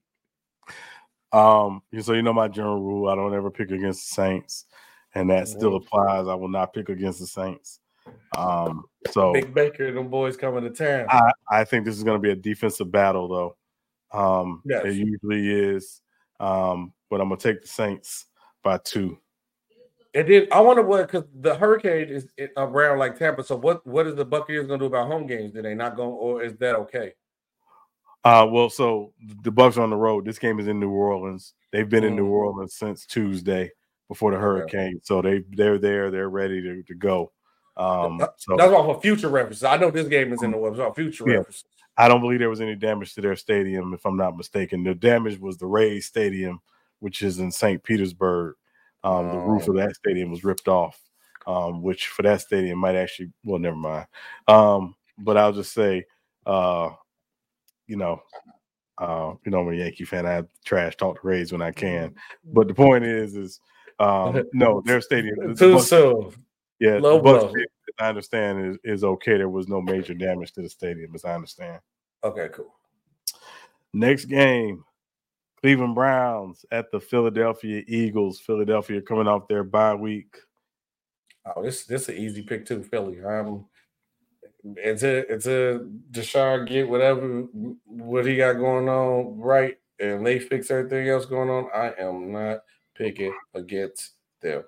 Um, so you know my general rule: I don't ever pick against the Saints, and that Mm-hmm. still applies. I will not pick against the Saints. Um, so Big Baker and them boys coming to town. I, I think this is going to be a defensive battle, though. Um, Yes. It usually is. Um, but I'm gonna take the Saints by two. And then I wonder what, because the Hurricane is around like Tampa. So what what is the Buccaneers going to do about home games? Do they not go, or is that okay? Uh, well, so the Bucs are on the road. This game is in New Orleans. They've been in New Mhm. Orleans since Tuesday before the Hurricane. So they they're there. They're ready to, to go. Um, so That's off of future references. I know this game is in the web. It's off future Yeah. references. I don't believe there was any damage to their stadium, if I'm not mistaken. The damage was the Rays Stadium, which is in Saint Petersburg. Um, the roof of that stadium was ripped off, um, which for that stadium might actually, well, never mind. Um, but I'll just say, uh, you know, uh, you know, I'm a Yankee fan. I trash talk the Rays when I can. But the point is, is um, no, their stadium. the- the Too Bucs- soon. Yeah, Low the Bucs blow. stadium, as I understand, is, is okay. There was no major damage to the stadium, as I understand. Okay, cool. Next game, Cleveland Browns at the Philadelphia Eagles. Philadelphia coming off their bye week. Oh, this this is an easy pick too, Philly. Um, it's a it's a Deshaun get whatever what he got going on right, and they fix everything else going on. I am not picking against them.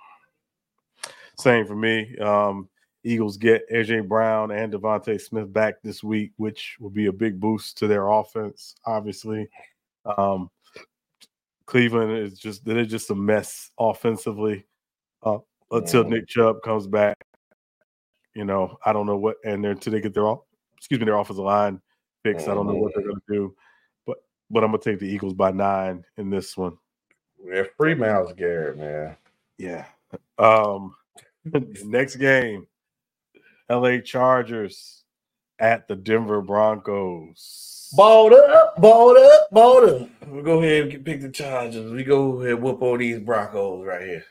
Same for me. Um, Eagles get A J Brown and Devontae Smith back this week, which will be a big boost to their offense, obviously. Um, Cleveland is just they're just a mess offensively uh, until Mhm. Nick Chubb comes back. You know, I don't know what, and they're until they get their off, excuse me, their offensive line fixed. I don't know what they're going to do, but but I'm going to take the Eagles by nine in this one. Yeah, free Myles Garrett, man. Yeah. Um, next game, L A Chargers at the Denver Broncos. Balled up, balled up, balled up. We'll go ahead and get, pick the Chargers. We go ahead and whoop on these Broncos right here.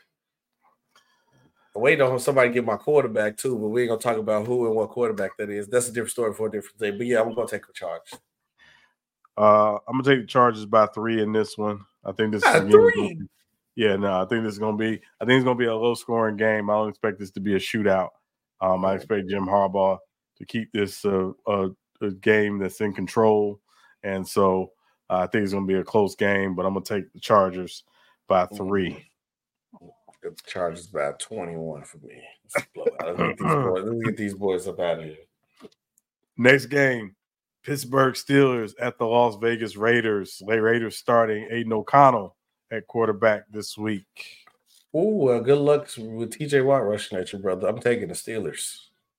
I'm waiting on somebody to get my quarterback too, but we ain't gonna talk about who and what quarterback that is. That's a different story for a different day. But yeah, I'm gonna take the Chargers. Uh, I'm gonna take the Chargers by three in this one. I think this Ah, is again, three. yeah, no, I think this is gonna be. I think it's gonna be a low scoring game. I don't expect this to be a shootout. Um, I expect Jim Harbaugh to keep this uh, a, a game that's in control, and so Uh, I think it's going to be a close game, but I'm going to take the Chargers by three. The Chargers by twenty-one for me. Let's blow out. Let's get these boys. Let's get these boys up out of here. Next game, Pittsburgh Steelers at the Las Vegas Raiders. Lay Raiders starting Aiden O'Connell at quarterback this week. Ooh, uh, good luck with T J Watt rushing at you, brother. I'm taking the Steelers.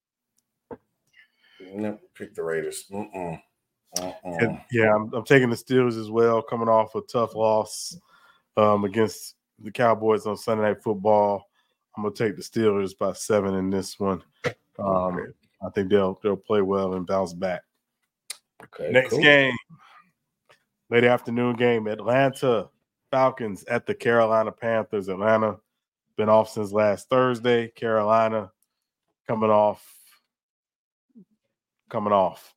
No, pick the Raiders. Mm-mm. And, yeah, I'm, I'm taking the Steelers as well, coming off a tough loss um, against the Cowboys on Sunday Night Football. I'm gonna take the Steelers by seven in this one. Um, okay. I think they'll they'll play well and bounce back. Okay. Next cool. game, late afternoon game, Atlanta Falcons at the Carolina Panthers. Atlanta been off since last Thursday. Carolina coming off, coming off.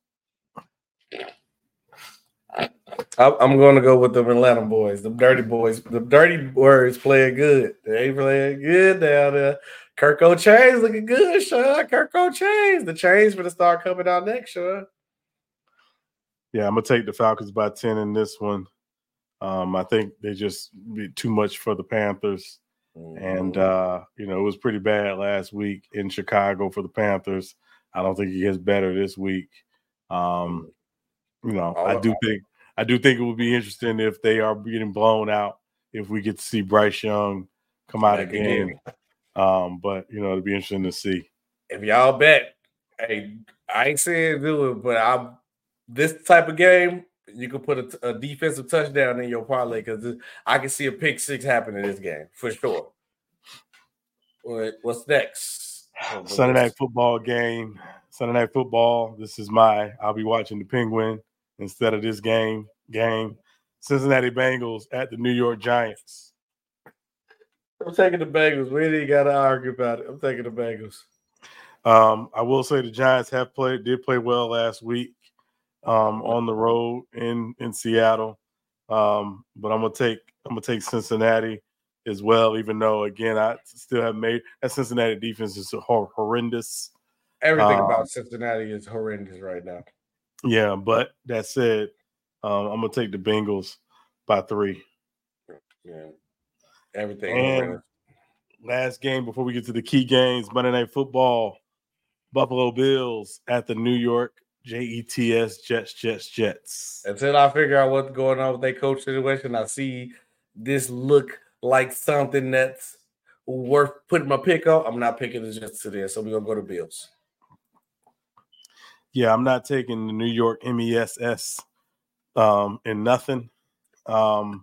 I'm going to go with the Atlanta boys, the dirty boys. The dirty boys playing good. They playing good down there. Kirko Chains looking good, Sean. Kirko Chains. The chains for the start coming out next, Sean. Yeah, I'm going to take the Falcons by ten in this one. Um, I think they just be too much for the Panthers. Mm-hmm. And, uh, you know, it was pretty bad last week in Chicago for the Panthers. I don't think it gets better this week. Um, you know, All I do right. think I do think it would be interesting if they are getting blown out, if we get to see Bryce Young come out Back again. Um, but, you know, it'd be interesting to see. If y'all bet, hey, I ain't saying do it, but I'm this type of game, you can put a, a defensive touchdown in your parlay because I can see a pick six happen in this game for sure. What's next? Sunday night football game. Sunday night football. This is my. I'll be watching the Penguin instead of this game. Game. Cincinnati Bengals at the New York Giants. I'm taking the Bengals. We ain't got to argue about it. I'm taking the Bengals. Um, I will say the Giants have played, did play well last week um, on the road in in Seattle. Um, but I'm gonna take I'm gonna take Cincinnati as well. Even though again, I still have made that Cincinnati defense is hor- horrendous. Everything um, about Cincinnati is horrendous right now. Yeah, but that said, um, I'm gonna take the Bengals by three. Yeah, everything. And horrendous. Last game before we get to the key games: Monday Night Football, Buffalo Bills at the New York J E T S Jets, Jets, Jets. Until I figure out what's going on with their coach situation, I see this look like something that's worth putting my pick on. I'm not picking the Jets today, so we're gonna go to Bills. Yeah, I'm not taking the New York M E S S um, in nothing. Um,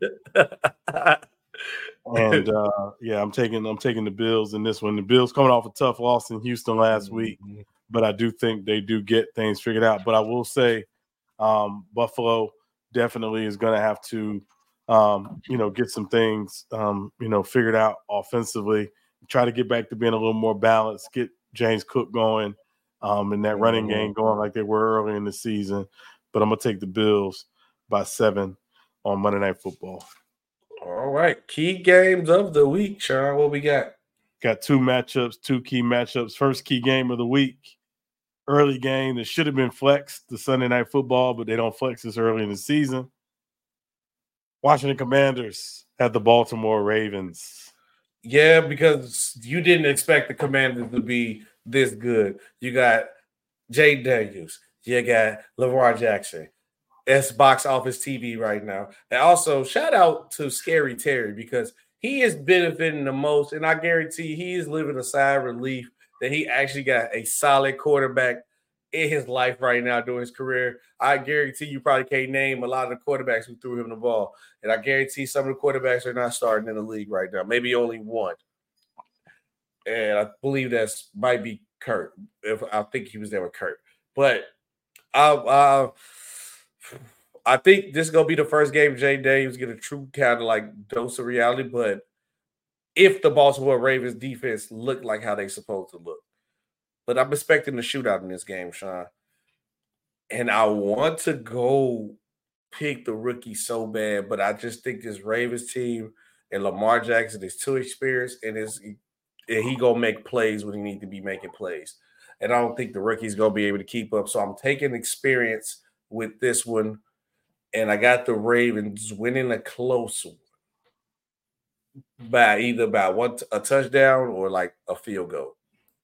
and uh, yeah, I'm taking I'm taking the Bills in this one. The Bills coming off a tough loss in Houston last mm-hmm. week, but I do think they do get things figured out. But I will say, um, Buffalo definitely is going to have to, um, you know, get some things, um, you know, figured out offensively. Try to get back to being a little more balanced. Get James Cook going. Um, and that running mm-hmm. game going like they were early in the season. But I'm going to take the Bills by seven on Monday Night Football. All right. Key games of the week, Sean. What we got? Got two matchups, two key matchups. First key game of the week, early game that should have been flexed, the Sunday Night Football, but they don't flex this early in the season. Washington Commanders at the Baltimore Ravens. Yeah, because you didn't expect the Commanders to be this good. You got Jay Daniels. You got LeVar Jackson. It's box office T V right now. And also, shout out to Scary Terry because he is benefiting the most. And I guarantee he is living a sigh of relief that he actually got a solid quarterback in his life right now during his career. I guarantee you probably can't name a lot of the quarterbacks who threw him the ball. And I guarantee some of the quarterbacks are not starting in the league right now. Maybe only one. And I believe that's might be Kurt. If I think he was there with Kurt, but I, I, I think this is gonna be the first game Jay Daniels get a true kind of like dose of reality. But if the Baltimore Ravens defense look like how they supposed to look, but I'm expecting a shootout in this game, Sean. And I want to go pick the rookie so bad, but I just think this Ravens team and Lamar Jackson is too experienced and is. And he gonna make plays when he need to be making plays. And I don't think the rookie's gonna be able to keep up. So I'm taking experience with this one. and I got the Ravens winning a close one by either by one a touchdown or like a field goal.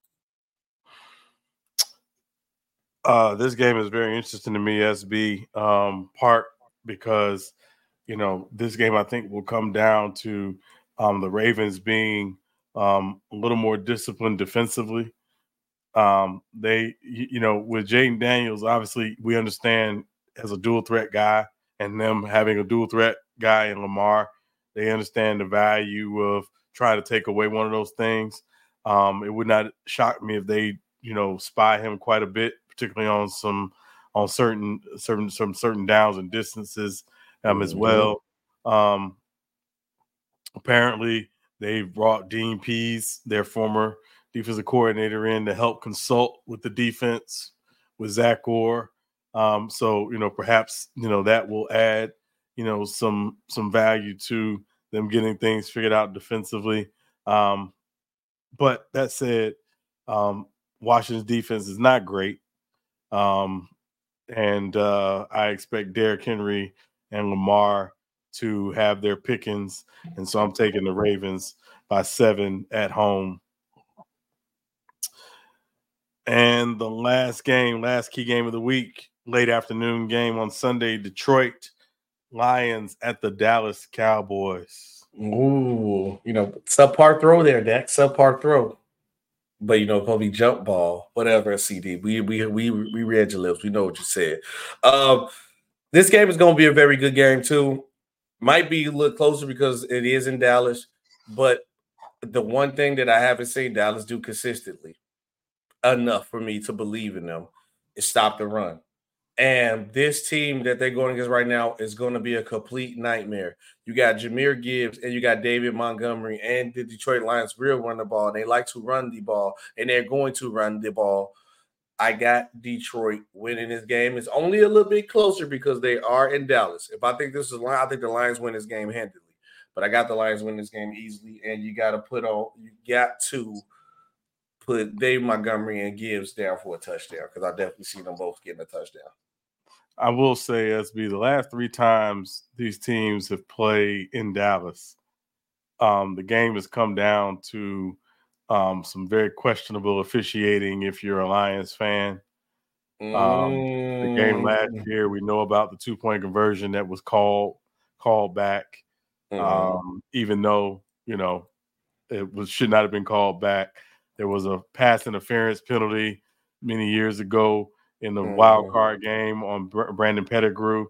Uh, this game is very interesting to me, S B, um, part because, you know, this game I think will come down to um, the Ravens being um, a little more disciplined defensively. Um, they, you know, with Jaden Daniels, obviously we understand as a dual threat guy and them having a dual threat guy in Lamar, they understand the value of trying to take away one of those things. Um, it would not shock me if they, you know, spy him quite a bit, particularly on some on certain certain some certain downs and distances um, mm-hmm. as well. Um, apparently, they brought Dean Pease, their former defensive coordinator, in to help consult with the defense with Zach Orr. Um, so you know, perhaps you know that will add you know some some value to them getting things figured out defensively. Um, but that said, um, Washington's defense is not great. Um, and uh, I expect Derrick Henry and Lamar to have their pickings. And so I'm taking the Ravens by seven at home. And the last game, last key game of the week, late afternoon game on Sunday, Detroit Lions at the Dallas Cowboys. Ooh, you know, subpar throw there, Dak. Subpar throw. But, you know, probably jump ball, whatever, C D. We we we we read your lips. We know what you said. Um, this game is going to be a very good game, too. Might be a little closer because it is in Dallas. But the one thing that I haven't seen Dallas do consistently enough for me to believe in them is stop the run. And this team that they're going against right now is going to be a complete nightmare. You got Jahmyr Gibbs and you got David Montgomery and the Detroit Lions will run the ball. They like to run the ball, and they're going to run the ball. I got Detroit winning this game. It's only a little bit closer because they are in Dallas. If I think this is line, I think the Lions win this game handily. But I got the Lions win this game easily, and you got to put on, you got to put David Montgomery and Gibbs down for a touchdown because I definitely see them both getting a touchdown. I will say, S B, the last three times these teams have played in Dallas, um, the game has come down to um, some very questionable officiating if you're a Lions fan. Um, mm. The game last year, we know about the two-point conversion that was called called back, mm. um, even though, you know, it was should not have been called back. There was a pass interference penalty many years ago in the mm. wild card game on Brandon Pettigrew,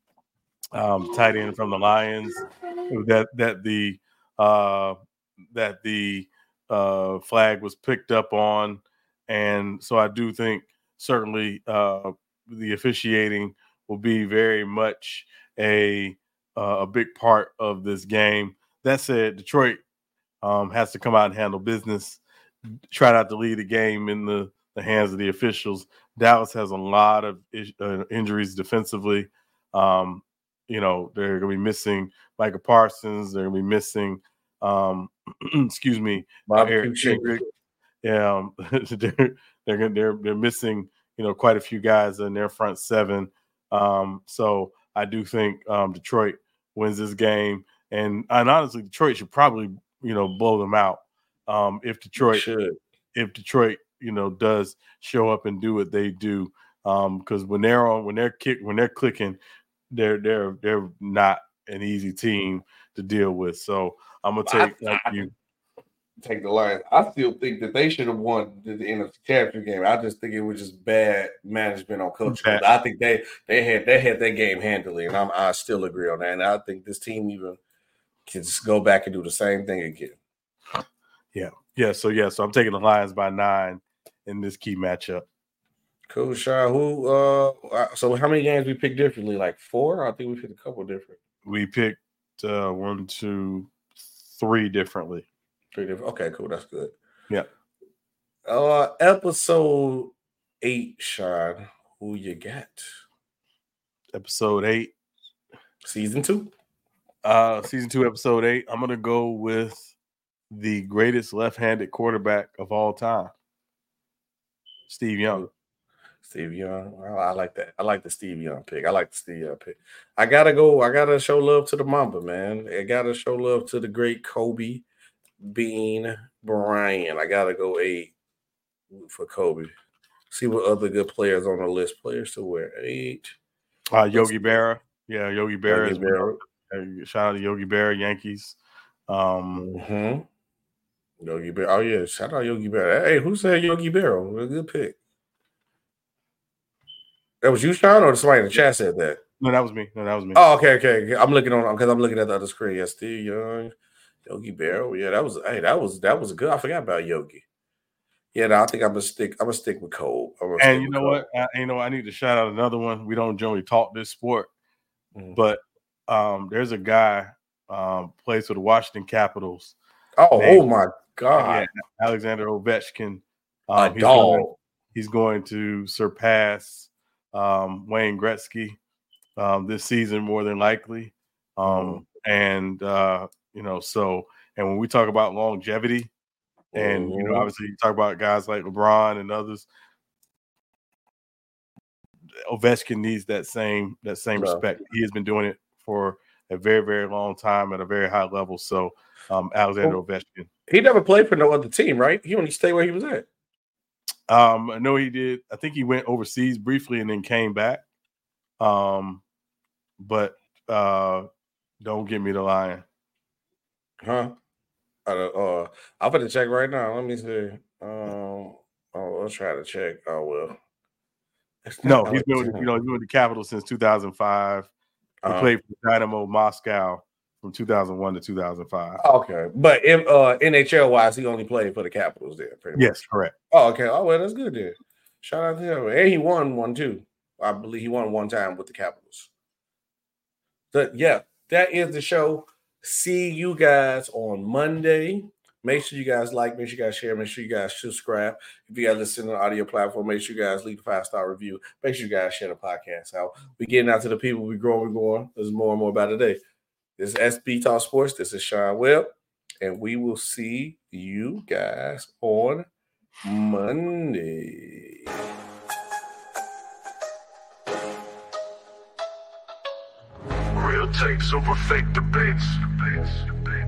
um, tight end from the Lions, that that the uh, that the uh, flag was picked up on, and so I do think certainly uh, the officiating will be very much a uh, a big part of this game. That said, Detroit um, has to come out and handle business, try not to lead the game in the the hands of the officials. Dallas has a lot of uh, injuries defensively. Um, you know, they're going to be missing Micah Parsons. They're going to be missing, um, excuse me, Eric Kendrick. Yeah, um, they're they're they're they're missing, you know, quite a few guys in their front seven. Um, so I do think um, Detroit wins this game, and and honestly, Detroit should probably, you know, blow them out. Um, if Detroit should, if Detroit. you know, does show up and do what they do. Um, because when they're on, when they're kick, when they're clicking, they're they're they're not an easy team to deal with. So I'm gonna take I, like I, you. Take the Lions. I still think that they should have won the, the N F C Championship game. I just think it was just bad management on coaching. Bad. I think they they had they had their game handily, and I'm, I still agree on that. And I think this team even can just go back and do the same thing again. Yeah, yeah. So yeah, so I'm taking the Lions by nine in this key matchup. Cool, Sean. Who? Uh, so how many games we picked differently? Like four? I think we picked a couple different. We picked uh, one, two, three differently. Three different. Okay, cool. That's good. Yeah. Uh, episode eight, Sean. Who you got? Episode eight, season two. Uh, season two, episode eight. I'm gonna go with the greatest left-handed quarterback of all time, Steve Young. Steve Young. I, I like that. I like the Steve Young pick. I like the Steve Young pick. I gotta go. I gotta show love to the Mamba, man. I gotta show love to the great Kobe Bean Bryant. I gotta go eight for Kobe. See what other good players on the list. Players to wear eight. Uh, Yogi Berra. Yeah, Yogi Berra. Yogi Berra. Uh, shout out to Yogi Berra, Yankees. Um, mm-hmm. Yogi Berra. Oh, yeah. Shout out Yogi Berra. Hey, who said Yogi Berra? A good pick. That was you, Sean, or somebody in the chat said that? No, that was me. No, that was me. Oh, okay, okay. I'm looking on because I'm looking at the other screen. Yeah, Steve Young, Yogi Berra. Yeah, that was hey, that was that was good. I forgot about Yogi. Yeah, no, I think I'm gonna stick. I'm gonna stick with Cole. And you know Cole. what? I, you know, I need to shout out another one. We don't generally talk this sport, mm-hmm. but um, there's a guy um, plays for the Washington Capitals. Oh, named, oh my God, yeah, Alexander Ovechkin. Um, a he's dog. Going, he's going to surpass um, Wayne Gretzky um, this season, more than likely. Um, mm-hmm. And uh, you know, so and when we talk about longevity. And, you know, obviously you talk about guys like LeBron and others. Ovechkin needs that same that same no. respect. He has been doing it for a very, very long time at a very high level. So, um, Alexander well, Ovechkin. He never played for no other team, right? He only stayed where he was at. Um, I know he did. I think he went overseas briefly and then came back. Um, but uh, don't get me the Lion. Huh? Uh, I'm going to check right now. Let me see. Um, oh, let's try to check. Oh, well. No, he's been with, you know, he's been with the Capitals since two thousand five. He uh-huh. played for Dynamo Moscow from two thousand one to two thousand five. Okay. But in, uh, N H L-wise, he only played for the Capitals there. Pretty yes, much. Correct. Oh, okay. Oh, well, that's good then. Shout out to him. And he won one, too. I believe he won one time with the Capitals. But, yeah, that is the show. See you guys on Monday. Make sure you guys like, make sure you guys share, make sure you guys subscribe. If you guys listen on the audio platform, make sure you guys leave a five-star review. Make sure you guys share the podcast out. We're getting out to the people. We're growing, we're going. There's more and more about today. This is S B Talk Sports. This is Sean Webb. And we will see you guys on Monday. Real takes over fake debates. debates.